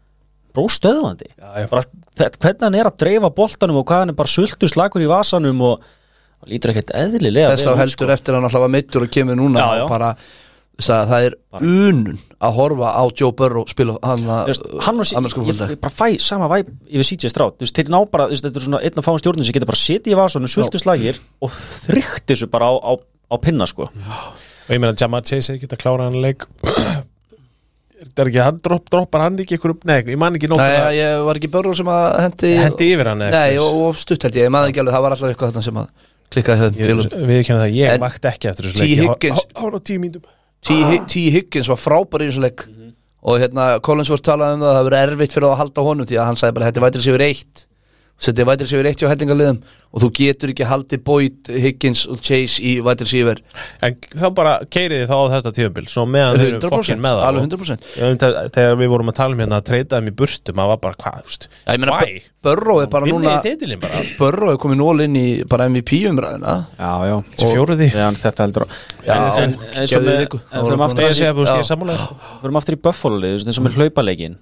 bró stöðvandi bara, hvernig hann er að dreifa boltanum og hvað hann er bara sultur slagur í vasanum og lítur ekkert eðlilega þess að heldur sko. Eftir hann alltaf var meittur og kemur núna já, já. Og bara það, það er unun að horfa á Joe Burrow spila hann að hann og sí, ég, ég bara fæ sama væp yfir C J Stroud, þú veist, þeir ná bara þú veist, þetta er svona einn af fáum stjórnum sem getur bara setið í vasunum svöldu slagir og þrygt þessu bara á, á, á pinna sko og ég meina Jamar Chase geta klárað hann leik það er ekki, hann dropp, droppar hann ekki ykkur upp, nei, ég man ekki nóg Nei, ég var ekki Burrow sem að hendi hendi yfir hann Nei, og, og stutt held ég, ég maður ekki alveg, það var alltaf eitthvað sem að klikkaði höfum félum Við kenna það, ég En vakti ekki eftir þessu T. leik Higgins- Há á tíu mínútum T. Higgins var frábær í þessu leik og hérna Collins voru talað um það að það verið erfitt fyrir það að halda honum því að hann sagði bara þetta vætir sig yfir eitt þetta vætir sig yfir eitt hjá hellingarliðum og þú getur ekki haldið Boyd, Higgins og Chase í vætir sig yfir En þá bara keiriði þá á þetta tíðumbil svo meðan við erum fokkin með það alveg hundrað prósent Ég veit að þegar við vorum að tala um hérna að treyta þeim í burtu maður var bara hvað, þú veist Já, ég meina, Why? Burrow er bara Vinni núna í titilinn bara Burrow er komið nól inn í bara M V P umræðina Já, já Þessi fjóruði Já, þetta heldur á Já, En, en eins og gefðu með viku. en förum aftur Ég í- sé að þú veist ég Já. er sammálaður sko. förum aftur í Buffalo-lið, þú veist, eins og með hlaupaleikinn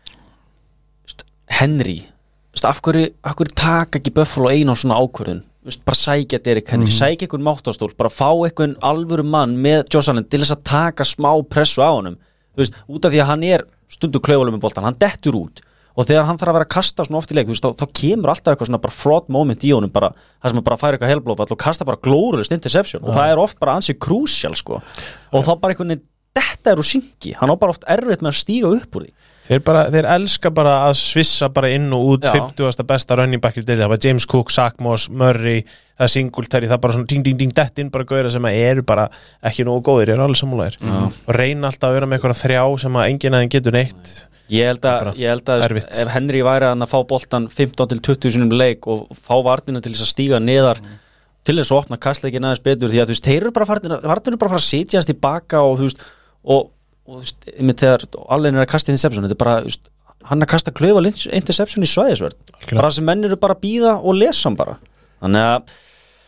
Þú veist, Henry Þú veist, af hverju, af hverju taka ekki Buffalo einu á svona ákvörðun Þú veist, bara sækja Derrick Henry, sækja einhvern máttastól bara fá einhvern alvöru mann með Josh Allen til þess að taka smá pressu á honum þú veist, út af því að hann er stundu klaufulegum með boltan, hann dettur út og þegar hann þarf að vera að kasta svona oft í leik þú veist, þá, þá kemur alltaf eitthvað svona bara fraud moment í honum bara, það sem að bara færa eitthvað helblófall og kasta bara glórulist interception og það er oft bara ansi crucial sko og þá bara einhvern veginn, þetta er úr syngi hann á bara oft erfitt með að stíga upp úr því Þeir, bara, þeir elska bara að svissa bara inn og út Já. fimmtugasta besta running back í deildinni. Það var James Cook, Zach Moss, Murray það er Singletary, það er bara svona ding ding ding dett inn bara gauðra sem eru bara ekki nógu góðir ég er alveg sammálaðir og reyna alltaf að vera með eitthvað þrjá sem að enginn aðeins getur neitt Ég held að, ég held að erfitt. ef Henry væri að fá boltan fimmtán til tuttugu sinum leik og fá varnina til þess að stíga neðar til þess að opna kastleikin aðeins betur því að þú veist, þeir eru bara varnina, varnina bara að fara að setjast í baka og þú veist, og, og þú veist, einmitt þegar alveg er að kasta interception, þetta er bara, þú veist, hann er að kasta klaufa interception í svæðisverð bara sem menn eru bara að býða og lesa hann bara, þannig að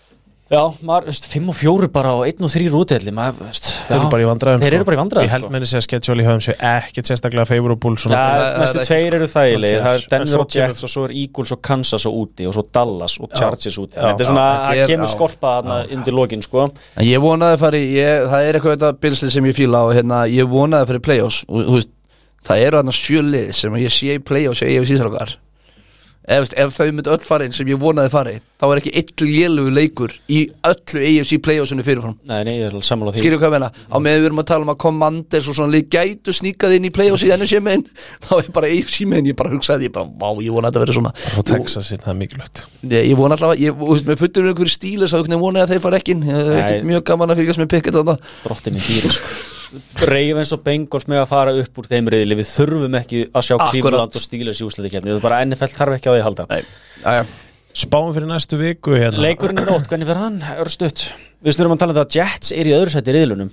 já, maður, veist, fimm og fjóri bara og einn og þrýr útvelli, maður, veist Þeir eru bara í vandræðum Þeir eru bara í vandræðum, Ég held sko. með þessi að schedule í höfum sér ekkert sérstaklega favorable svona Já, það er næstu ekki, tveir eru þægilegir, það er En Denver svo og Jets og svo er Eagles og Kansas og úti og svo Dallas og Chargers úti Já. þetta er svona, Já, þetta það er- kemur já. skorpa þarna undir lokin sko En ég vonaði að fara í ég, það er eitthvað þetta bilslið sem ég fíla og hérna, ég vonaði að fara í play-offs og þú veist, það eru þarna sjö lið sem ég sé í play-offs og ég hef síðan ef, veist, ef þau myndi öll fara inn sem ég vonaði fara í þá er ekki eitt lélugu leikur í öllu A F C play-offsinu fyrirfram Nei, nei, ég er alveg sammála því skilju hvað ég meina, á meðan við erum að tala um að Commanders og svona lið gætu sníkað inn í play-offs í enn sé megin, þá er bara A F C megin, ég bara hugsaði, ég bara, vá, ég vona að þetta verið svona frá Texasin, það er mikilvægt ég, ég vona alltaf, ég, þú veist, með fullur einhverju stílis þá vonaði að þeir fara ekki inn, ég er ekki Nei. mjög gaman að fylgjast með pikkið þarna. drottin í dýri sko Ravens og Bengals með að fara upp úr þeim reyðli við þurfum ekki að sjá Akkurat. Cleveland og Steelers í úrslitakefni, það er bara N F L þarf ekki á því að halda Nei, aðja Spáum fyrir næstu viku hérna Leikurinn er nótt, hvernig fyrir hann? Örstutt Við styrum að tala um það að Jets er í öðru sæti í riðlunum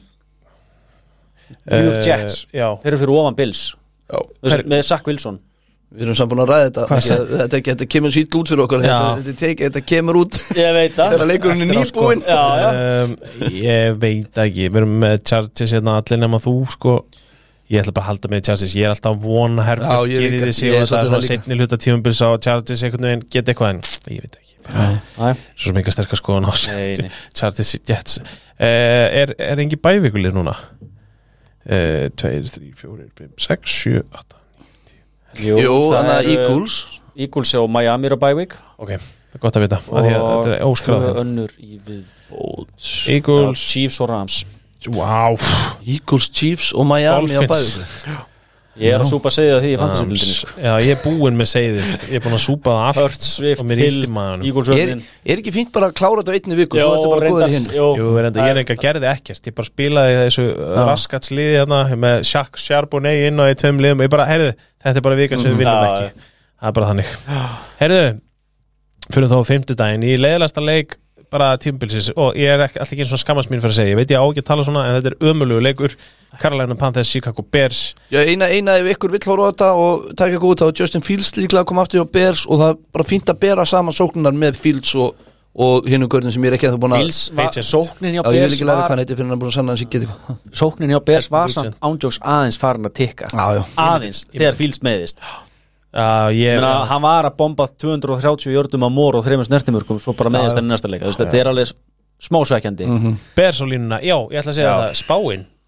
New York Jets Eh, Já, Þeir eru fyrir ofan Bills Já, Þú veist, með Zach Wilson við erum samt búin að ræða þetta Hvað Því að þetta, þetta kemur sýtt út fyrir okkur Já. þetta, þetta, tek, þetta kemur út Ég veit það þegar leikurinn er Eftir á, sko. nýbúinn Já, já um, Ég veit ekki Við erum með Chargers hérna allir nema þú sko Ég ætla bara að halda með Chargers Ég er alltaf að vona Já, Herbert ég gerir líka. þessi Ég er og það er svolítið svona það líka. setni hluta tímubils á Chargers einhvern veginn geta eitthvað en ég veit ekki Nei. Svo sem ekki að sterkast skoðan á Nei, nei. Chargers Jets uh, Er, er engi bævikulið núna? Uh, tveir, þrír, fjórir, fimm, sex, sjö, átta Jú, Jú, það þannig að eru Eagles Eagles og Miami eru á bye week Ok, það er gott að vita af því að Þetta er óskráð tvö önnur í viðbót Eagles. Já, Chiefs og Rams Wow Eagles, Chiefs og Miami á Dolphins. bæði Ég er að súpa segja því í fantasy-dildinni sko. Já, ég er búinn með seiðið Ég er búinn að súpa það allt Hurt, Swift, og mér Hill, illt í maganum. Eagles er, vörnin er ekki fínt bara að klára þetta á einni viku svo þetta er bara góður í hinn Jú, Jú, er enda, ég er enga gerði ekkert Ég bara spilaði þessu raskatsliði hérna með Shaq Charbonnet inn á í tveim liðum Ég bara, heyrðu, þetta er bara vikan sem við viljum Já, ekki Það er bara þannig Heyrðu, fyrir þá á fimmtudaginn Í leiðalasta leik bara tímabilsins og ég er ekki, alltaf ekki eins og skammast mín fyrir að segja Ég veit ég á ekki að tala svona en þetta er ömulugu leikur Carolina Panthers, Chicago Bears Já, eina, eina ef ykkur vill hóra á þetta og taka ykkur út þá er Justin Fields líklega að koma aftur á Bears og það er bara fínt að bera saman sóknunar með Fields og, og hinnum görnum sem ég er ekki að það búin að Fields var, Agent. sóknin hjá Já, ég vil Bears ekki læra hvað var hann heitir fyrir hann er búin að sanna hans ég get eitthvað sóknin hjá Bears var Agent. samt ándjóks aðeins farin að tikka Já, já aðeins, þegar Fields meiðist uh, ég, Meina, hann var að bomba tvö hundruð og þrjátíu jördum á mór og þreimur snertimörkum svo bara meðist enn í næsta leika Þú veist, þetta er alveg smásvækjandi Bears á línuna, já, ég ætla að segja Já. það Spáin,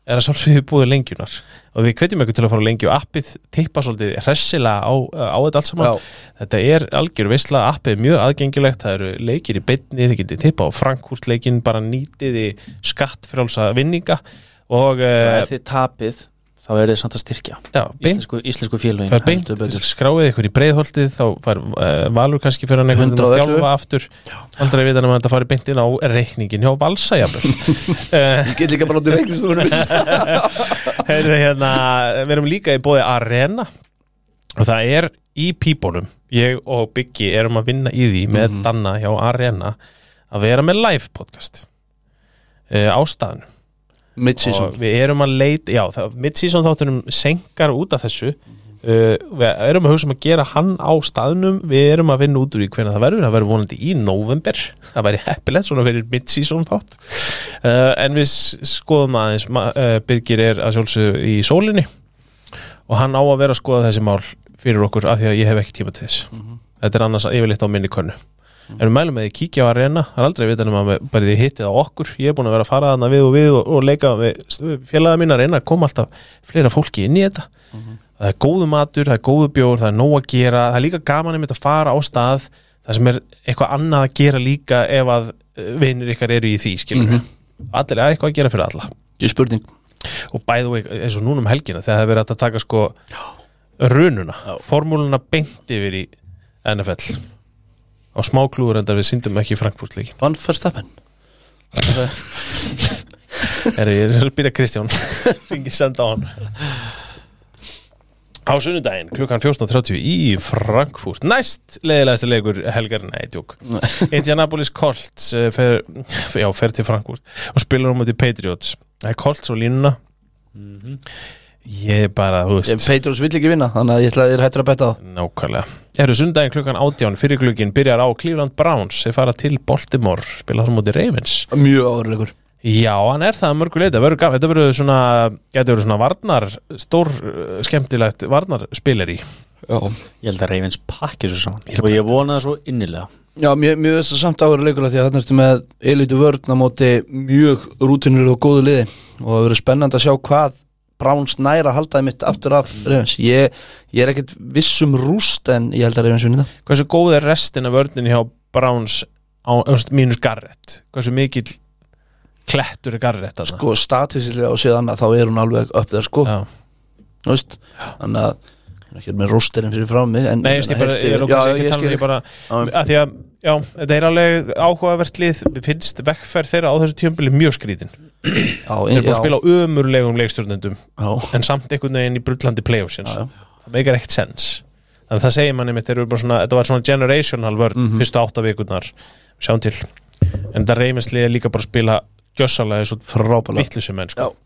er að sjálfsögðu búið lengjunar og við hvetjum ykkur til að fara á lengju appið tippa svolítið hressilega á, á þetta allt saman. Já. Þetta er algjör veisla, appið er mjög aðgengilegt, það eru leikir í beinni, þið getið tippa á Frankfurt leikinn, bara nýtiði skattfrjálsa vinninga og uh, ef þið tapið þá er þið samt að styrkja já, íslensku, íslensku félögin fær beint, skráið ykkur í breiðholtið þá fær uh, Valur kannski fyrir hann einhvern veginn að þjálfa aftur aldrei að vita að þetta fari beint inn á reikningin hjá Valsa jafnvel ég get líka bara átti reikningstúrunum heyrðu hérna við erum líka í boði Arena og það er í pípunum ég og Biggi erum að vinna í því með mm-hmm. Danna hjá Arena að vera með live podcast uh, á staðnum mid-season og við erum að leita, já, mid-season þáttunum senkar út af þessu uh, við erum að hugsa um að gera hann á staðnum, við erum að vinna út úr í hvernig það verður, það verður vonandi í november það væri heppilegt svona fyrir mid-season þátt uh, en við skoðum aðeins, uh, Birgir er að sjálfsögðu í sólinni og hann á að vera að skoða þessi mál fyrir okkur af því að ég hef ekki tíma til þess mm-hmm. þetta er annars yfirleitt á minni könnu en við mælum að þið kíkja á Arena það er aldrei vitan um að bara þið hittið á okkur ég er búin að vera að fara þarna við og við og, og leika við félaga mín að reyna að koma alltaf fleira fólki inn í þetta uh-huh. það er góðu matur, það er góðu bjór það er nóg að gera, það er líka gaman einmitt að fara á stað það sem er eitthvað annað að gera líka ef að vinir ykkar eru í því skilur uh-huh. allir er eitthvað að gera fyrir alla Ég spurning og bæðu eins og núna um helgina þegar það er verið að taka sko rununa, formúluna beint yfir í N F L á smáklúður en það við syndum ekki í Frankfurt líki. Vann Verstappen? Er ég er að byrja Kristján ringi senda á hann á sunnudaginn klukkan fjórtán þrjátíu í Frankfurt næst leiðilegasti leikur helgar nei, tjók Indianapolis Colts fer, já, fer til Frankfurt og spilar um á til Patriots það er Colts og línuna mhm Ég bara, þú veist Patriots vill ekki vinna, þannig að ég ætla að ég er hættur að betta á Nákvæmlega Ég eru sundaginn klukkan átján fyrir klukkin byrjar á Cleveland Browns þeir fara til Baltimore, spila þar móti Ravens Mjög áhverjuleikur Já, hann er það mörgu leita Þetta verður svona, getur verið svona varnar stór, skemmtilegt varnarspileri Já Ég held að Ravens pakki svo saman og ég vona það svo innilega Já, mér, mér veist það samt áhverjuleikur því að þarna ertu með elitu vörn á móti mjög rútinur og góðu liði og það verður spennandi að sjá hvað Browns næra haldaði mitt aftur af Ravens ég, ég er ekkert vissum rúst en ég held að Ravens vinni það Hversu góð er restin af vörnin hjá Browns á, mínus Garrett Hversu mikill klettur er Garrett að Sko statisíslega og síðan að þá er hún alveg upp þegar sko Já. Þú veist Þannig að ekki er með rústerinn fyrir frá mig en, Nei, ég, bara, ég er okkar sér ekki tala ég bara að því að, já, þetta er alveg áhugavert lið, finnst vekkferð þeirra á þessu tímabili mjög skrítin Já, þeir eru bara að spila á ömurlegum leikstjórnendum já. En samt einhvern veginn í brullandi playoffsins það meikar ekkert sens þannig að það segir manni mitt, þeir eru bara svona þetta var svona generational vörn, mm-hmm. fyrstu átta vikurnar sjáum til, en það reymislið er líka bara að spila gjössalega svo frábæla vittlusum menn sko.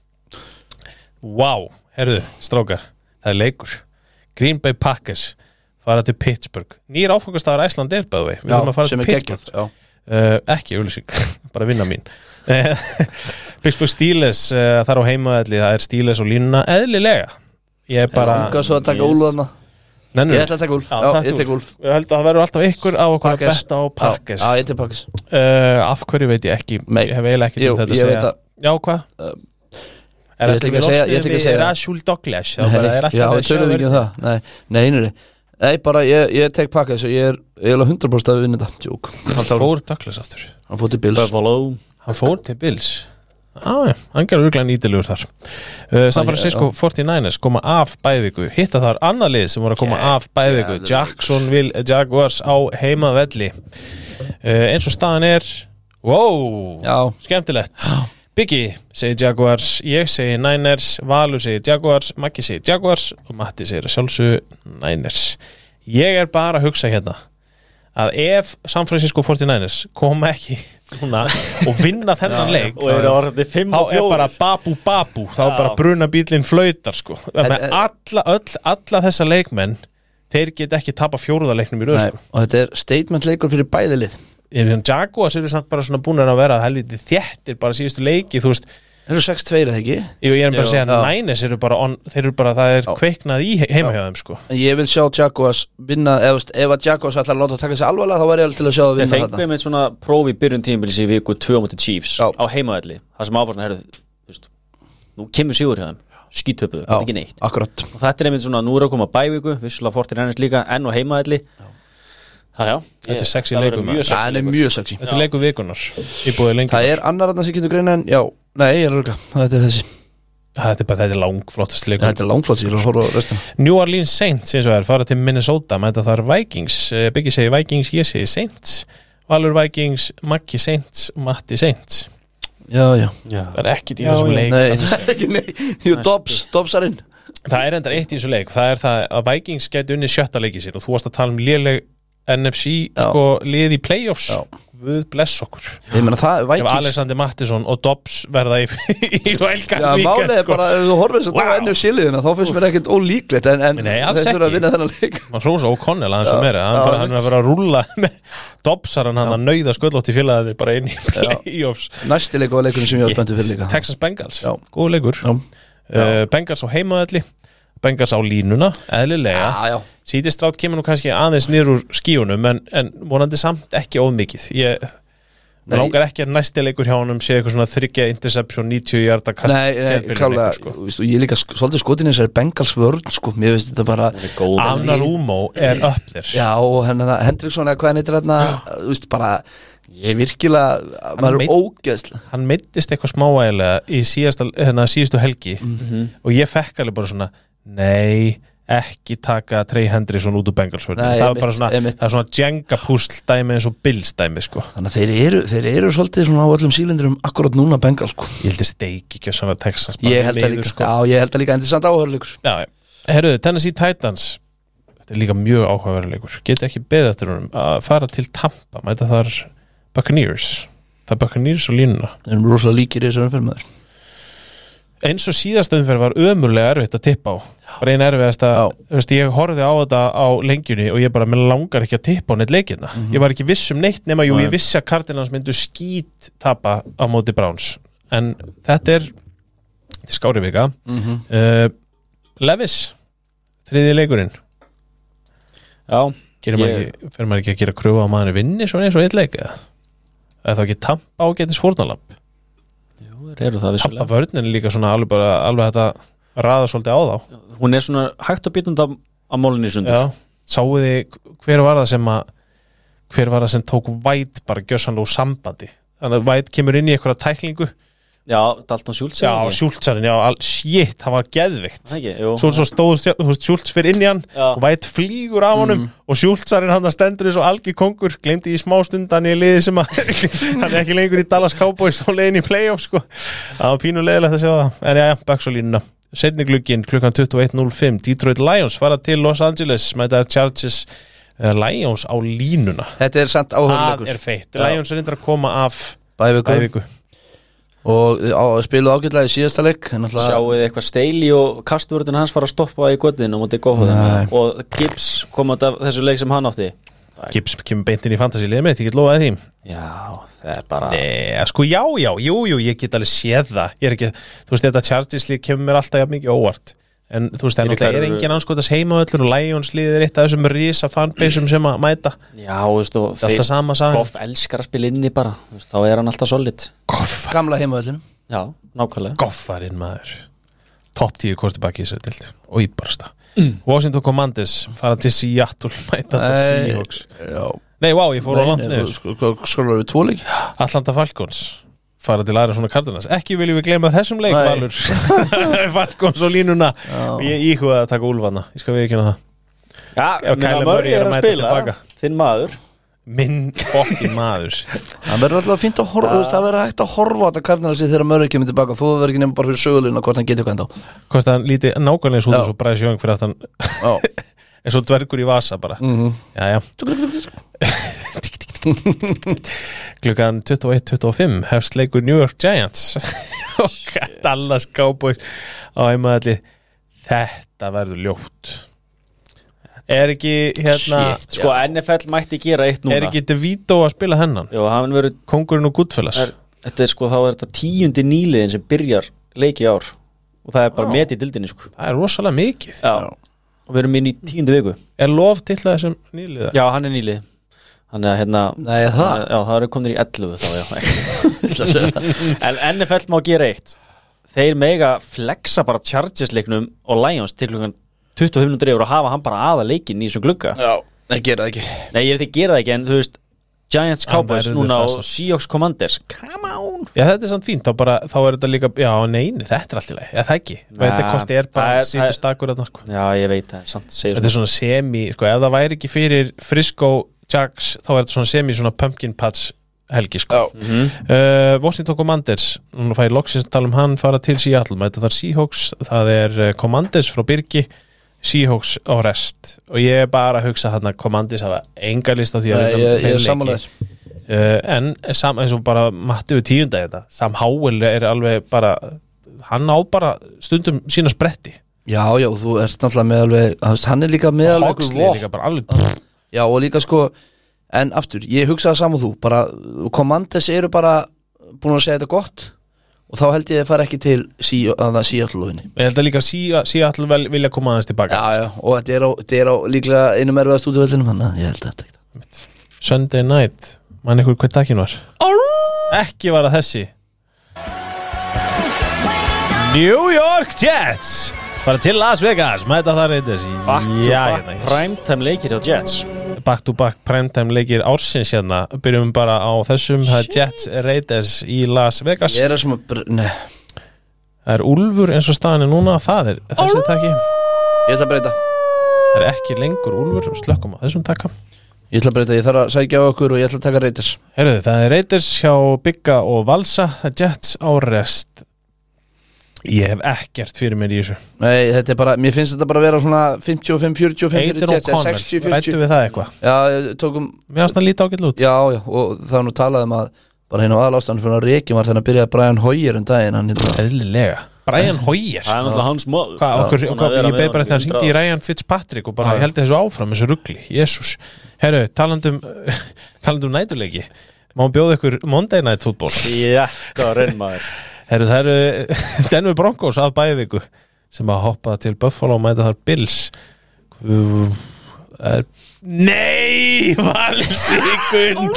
Wow, herðu, strákar það er leikur Green Bay Packers fara til Pittsburgh nýr áfangastafar Æsland er bæðu við þurfum að fara til Pittsburgh uh, ekki auðlýsing, bara vinna mín Pittsburgh Steelers uh, þar á heimaðalli, það er Steelers og línuna eðlilega ég er bara ég svo að taka yes. Úlf ég ætla að taka Úlf, já, já ég tek Úlf ég held að það verður alltaf ykkur á okkur að betta á Packers já, já ég tek Packers uh, af hverju veit ég ekki Mei. ég hef eiginlega ekki Jú, um þetta að segja já, hvað? Uh, Er það ekki segja, ég ætla ekki að segja Rashul Douglas Já, við tölum ekki um það Nei, nei, nei, nei bara, ég, ég tek Packers og ég er eiginlega hundra prósent að vinna þetta Tjók Hann fór Douglas aftur Hann fór til Bills Buffalo Hann fór til Bills Á, já, hann gerur örglega nýtilegur þar uh, San Francisco forty-niners koma af bæðviku Hitta þar annað lið sem voru að koma af bæðviku Jacksonville Jaguars á heimavelli uh, Eins og staðan er Wow, já. Skemmtilegt Já Biggi segir Jaguars, ég segir Niners, Valur segir Jaguars, Maggi segir Jaguars og Matti segir að sjálfsögðu Niners. Ég er bara að hugsa hérna að ef San Francisco forty-niners koma ekki núna og vinna þennan leik og eru orðið fimm og fjórir þá er bara babu babu, þá er bara brunabílinn flautar sko. En, en, alla, öll, alla þessa leikmenn, þeir get ekki tapa fjórðaleiknum í röð sko. Og þetta er statement leikur fyrir bæði lið. Jaguars eru samt bara svona búin að vera helviti þéttir bara síðustu leiki, þú veist Þeir eru sex tvö eða ekki? Jú, ég er bara að segja að Niners eru bara, on, þeir eru bara það er já. Kveiknað í heima hjá þeim sko. Ég vil sjá Jaguars vinna, ef, ef að Jaguars ætlar að láta að taka sig alvarlega þá var ég alveg til að sjá að vinna þetta. Þeir fengum eitt svona prófi byrjun tímabils í viku tvö á móti Chiefs já. Á heimavelli, það sem ábúrna herðu, þú veist, nú kemur sigur hjá þeim skítöpuðu, þetta er ekki neitt akkurat. og þetta er einmitt svona, nú er að koma bæviku vissulega Fortin Rennes líka, enn og heimaðalli það já, Þetta er sexy leikur, maður. Það er mjög sexy. Þetta er leikur vikunar í búið lengi Það er annar þarna sem getur greina en já, nei, ég er rögga, þetta er þessi Þetta er bara, þetta er langflottast leikur Þetta er langflott sér að fóra á restina New Orleans Saints eins og er fara til Minnesota mæta þar Vikings, Biggi segi Vikings ég segi Saints, Valur Vikings Maggi Saints, Matti Saints Já, já, já. Það er ekkit í þessum leik nei, það er ekki, nei Jú, Dobbs, Dobbsarinn Það er endar eitt í þessu leik, það er það að Vikings gæti unnið sjötta leikið sér og þú varst að tala um léleg N F C Já. sko lið í playoffs Já. Guð bless okkur Ég meina það, Ef Vikings Alexander Mattisson og Dobbs verða í, í Wildcard Já, Weekend málið er sko. bara, ef þú horfir þess að Wow. það var N F C-liðina þá finnst mér ekkert ólíklegt en, en Nei, alls þeir þurfa að ekki. vinna þennan leik Man hrósa O'Connell aðeins og meira hann, já, bara, hann er mitt. að vera að rúlla með Dobbsar hann að nauða sköllótt í félagið bara inn í playoffs Næsti leik var leikurinn sem ég var spenntur fyrir líka Texas Bengals, Já. góð leikur Já. uh, Bengals á heimaðalli Bengals á línuna, eðlilega Já, já Sítistrátt kemur nú kannski aðeins niður úr skíunum en, en vonandi samt ekki ómikið ég Nei. langar ekki að næsti leikur hjá honum sé eitthvað svona þriggja interception níutíu hjarta kast Nei, nei, geðbilur klálega, leikur, sko. sko. Ég er líka sk- svolítið skotin eins og er Bengals vörn sko, mér finnst þetta bara Það er góð Arnar Umo er upp þér Já, og hennar Hendriksson eða hvað hann heitir hérna þú veist bara, ég er virkilega maður er meidd- ógeðslega hann meiddist eitthvað smávægilega í síðasta, hérna, síðustu helgi Mhm. og ég fekk alveg bara svona nei, ekki taka Trey Hendrickson út úr Bengalsvörnum Nei, það er einmitt, bara svona, einmitt. það er svona Jenga púsl dæmi eins og Bills dæmi sko. Þannig að þeir eru, þeir eru svolítið svona á öllum sílindurum akkurat núna Bengals sko. ég held að steiki ekki að svona Texas bara Ég held að miður, líka, sko. já, ég held að líka endisand áhörleikur Já, herruðu, Tennessee Titans þetta er líka mjög áhugaverðleikur getur ekki beðið eftir honum að fara til Tampa mæta þar Buccaneers það er Buccaneers og línuna Þeir eru rosalega líkir í þessu umferð maður eins og síðasta umferð var ömurlega erfitt að tippa á bara einn erfiðast að, veist, ég horfði á þetta á lengjunni og ég bara, mér langar ekki að tippa á neitt leikina, Mhm. ég var ekki viss um neitt nema, jú, Nei. ég vissi að Cardinals myndu skít tapa á móti Browns en þetta er þetta er skári vika mm -hmm. uh, Levis þriði leikurinn Já, Gerir maður Ég- ekki, fer maður ekki að gera kröfu á að maður vinni svona eins og eitt leik eða eða þá ekki Tampa ágætis fórnalamb jú, þeir eru það Tampa vissulega vörnin er líka svona alveg bara alveg þetta raða svolítið á þá Hún er svona hægt og býtund á, á málunni í sundur Já, sáuð þið hver var það sem að hver var það sem tók White bara gjörsanlega úr sambandi þannig að White kemur inn í eitthvað tæklingu Já, Dalton Schultz já, Schultzarinn, já, all, shit, það var geðvikt ekki, jú. svo, svo stóð þú veist, Schultz fyrir inn í hann Já. og White flýgur af honum og Schultzarinn hann stendur eins og algjör kongur glemdi í smá stund hann í liði sem að hann er ekki lengur í Dallas Cowboys á leiðin í playoff sko, það var pínu leiðilegt að sjá það en já, já, Bucks á línuna setni glugginn klukkan tuttugu og eitt núll fimm Detroit Lions fara til Los Angeles mæta Chargers uh, Lions á línuna Þetta er samt það áhörleikur er feitt, Já. Lions er reyndar að koma af Bæviku bæviku og á, spiluðu ágætlega í síðasta leik en náttúrulega- Sjáuð þið eitthvað Staley og kastvörðin hans fara að stoppa í göttin og mútið góða Nei. þeim og Gibbs kom út af þessu leik sem hann átti Gibbs kemur beint inn í fantasy-liðið mitt, ég get lofaði því Já, það er bara Nei, sko já, já, jú, jú, ég get alveg séð það ég er ekki, þú veist, þetta Chargers-lið kemur mér alltaf jafn mikið óvart en þú veist, það er Fyrir náttúrulega er hverju- engin anskotas heimavöllur og Lions-liðið er eitt af þessum risa fanbasum sem að mæta Já, þú veist, og það er alltaf sama sagan Goff elskar að spila inni bara þú veist, þá er hann alltaf solid Goff, Gamla heimavöllinu Já, nákvæmlega Goffarinn maður topp tíu quarterback í þessu dild og íbarasta mm. Washington Commanders fara til Seattle mæta það Nei, Seahawks Já Nei, vá, ég fór á land Nei, niður sko- sko- Skólar við tvo leik Atlanta Falcons fara til aðra svona Cardinals ekki viljum við gleyma þessum leik Nei. Valur Falcons og línuna Já. og ég íhugaði að taka úlfana ég skal við ekki það Já, Ef Kyler Kyler Murray Murray er er að að mæta spila tilbaka. þinn maður minn fokkin maður Það verður alltaf fínt að horfa þú veist, Það verður hægt að horfa á þetta Cardinals þegar Murray kemur tilbaka Þú verður ekki nefnum bara fyrir söguleguna hvort hann getur hvað enda hvort hann líti nákvæmlega svo Já. eins og Bryce Young fyrir að hann Já eins og dvergur í vasa bara Mhm. Jæja klukkan tuttugu og eitt tuttugu og fimm hefst leikur New York Giants og Dallas Cowboys á heimaðalli þetta verður ljótt er ekki hérna Shit. Sko, N F L mætti gera eitt núna er ekki DeVito að spila hennan Jó, hann verður kongurinn og Goodfellas er, Þetta er sko, þá er þetta tíundi nýliðin sem byrjar leiki í ár og það er bara met í dildinni sko það er rosalega mikið Já, og við erum inn í tíundu viku er lof til þessum nýliða Já, hann er nýlið Þannig að hérna Nei, það Já, það eru komin í ellefu þá, já ekki. En N F L má gera eitt þeir mega flexa bara Chargers leiknum og Lions til klukkan tuttugu og fimm mínútur yfir og hafa hann bara aða leikinn í þessum glugga. Já, nei, gera það ekki. Nei, ég veit ekki gera það ekki, en þú veist Giants, Cowboys verður núna það og Seahawks Commanders. Come on. Já, þetta er samt fínt, þá bara, þá er þetta líka, já, neini, þetta er allt í lagi, já, það ekki. Nei, Þetta er hvort er bara það er- sýttu stakur þarna, sko. Já, ég veit það, samt segir Þetta er svona semi, sko, ef það væri ekki fyrir Frisco Jags, þá er þetta svona semi svona pumpkin patch helgi, sko. Já. Uh, Washington Commanders, núna fæði loksins tala um hann fara til Seattle, með þetta þar Seahawks, það er uh, Commanders frá Birgi, Seahawks á rest og ég er bara að hugsa þarna Commanders hafa enga list á því að Nei, vinna ég, ég er leiki. sammálaður. uh, en sam, eins og bara Matti við tíunda þetta, Sam Howell er alveg bara, hann á bara stundum sína spretti Já, já, þú ert náttúrulega með alveg, þú veist, hann er líka með alveg einhver Hogsley er vopn. líka bara alveg Já, og líka sko, en aftur, ég hugsaði saman þú, bara, Commanders eru bara búin að segja þetta gott og þá held ég að fara ekki til sí, að það Seattle-löfinni. ég held að líka Sea- Seattle vel, vilja koma aðeins tilbaka Já, já, og þetta er á, þetta er á líklega einum erfiðast útvöldinum, hann að ég held að þetta ekki. Sunday night, mann ykkur hver daginn var ekki var að þessi New York Jets fara til Las Vegas, mæta það reyndis Back to back primetime leikir á Jets. back to back primetime leikir ársins hérna, byrjum bara á þessum, það er Jets Raiders í Las Vegas, Ég er að sem að, br- nei, það er Úlfur eins og staðan er núna, það er þessi takki, ég ætla að breyta. það er ekki lengur Úlfur, slökkum á þessum takka. Ég ætla að breyta, ég þarf að sækja á okkur og ég ætla að taka Raiders. Heyrðu, það er Raiders hjá Bigga og Valsa, það er Jets á rest. Ég hef ekkert fyrir mér í þessu. Nei, þetta er bara, mér finnst þetta bara að vera svona fimmtíu og fimm fjörutíu og fimm fyrir Aidan Jets, eða O'Connell, sextíu rættu fjörutíu. við það eitthvað? Já, tókum, Mér finnst það lítið ágætt lút. já, já, og það var nú talað um að bara hérna á aðlástanum fyrir að Rekin var þannig að byrjaði Brian Hoyer um daginn, hann hérna. Eðlilega. Brian Hoyer. Það er náttúrulega hans móð. Hvað, okkur, Búin að okkur, vera ég með beð bara honum þetta að hringdi í hundrað ár. Ryan Fitzpatrick og bara ég held þessu áfram, þessu rugli, jésús. Herru, talandum, talandum næturleiki, má bjóða ykkur Monday Night Football. Já, hvað reyn maður. Herru, það eru Denver Broncos af bæviku sem að hoppa til Buffalo og mæta þar Bills. Það er Nei, Valsíkun.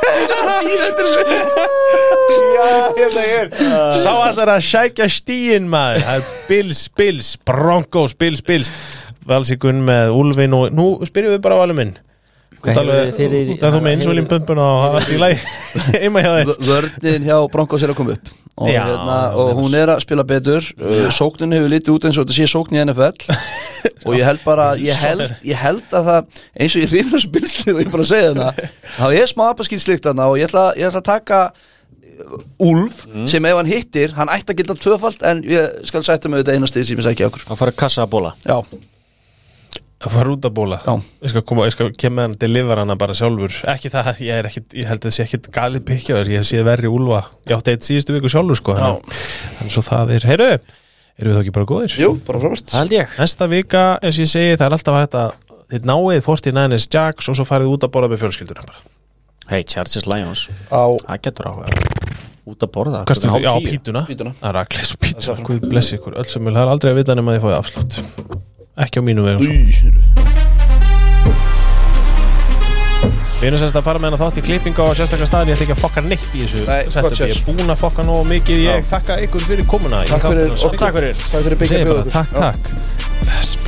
Já, hérna er Sá að það er að sækja stíin maður. Það er Bills, Bills, Broncos, Bills, Bills. Valsíkun með Úlfin og nú spyrjum við bara Valur minn. Hvað hefur þið fyrir- Það er þú með insulín pumpuna og það er allt í lagi Eima hjá þér. Vörnin hjá Broncos er að koma upp og, Já, hérna, og hún er að spila betur uh, sóknin hefur litið út eins og þetta sé sókn í N F L og ég held bara ég held, ég held að það eins og ég hrifna þessu bilslið og ég bara segja þarna þá er smá apaskýrslikt þarna og ég ætla, ég ætla að taka Úlf sem ef hann hittir, hann ætti að geta tvöfalt en ég skal sætta mig auðvitað einastið sem ég sækja okkur. Að fara að kassa að bóla. Já, Að fara út að bóla. Já. Ég skal koma, ég skal kemja hann deliver hana bara sjálfur. Ekki það, ég er ekkit, ég held að það sé ekkit galið byggjaður, ég sé verri Úlfa. Ég átti eitt síðustu viku sjálfur sko. Þannig svo það er, heyrðu, erum við þá ekki bara góðir? jú, bara frábært. Það held ég. Næsta vika, eins og ég segi, það er alltaf hægt að þið náið forty-niners Jags og svo farið út að borða með fjölskylduna bara. Hey, Chargers Lions. Á Það getur áhuga. Út að borða. Kastu, klukkan já, hálf tíu. pítuna. Pítuna. Það er rakleis og pítuna. Það er Guð blessi ykkur, öll sem vil, það er aldrei að vita nema þið fáið afslátt. Ekki á mínu vegum svo. Við erum semst að fara með hana þátt í klippingu á sérstaklega staðin, ég ætla ekki að fokka neitt í þessu Nei, setupi. gott sér. Ég er búin að fokka nógu mikið, ég þakka ykkur fyrir komuna. Takk fyrir, Takk takk fyrir, takk fyrir byggja fyrir bjóður. Takk, takk. Bless.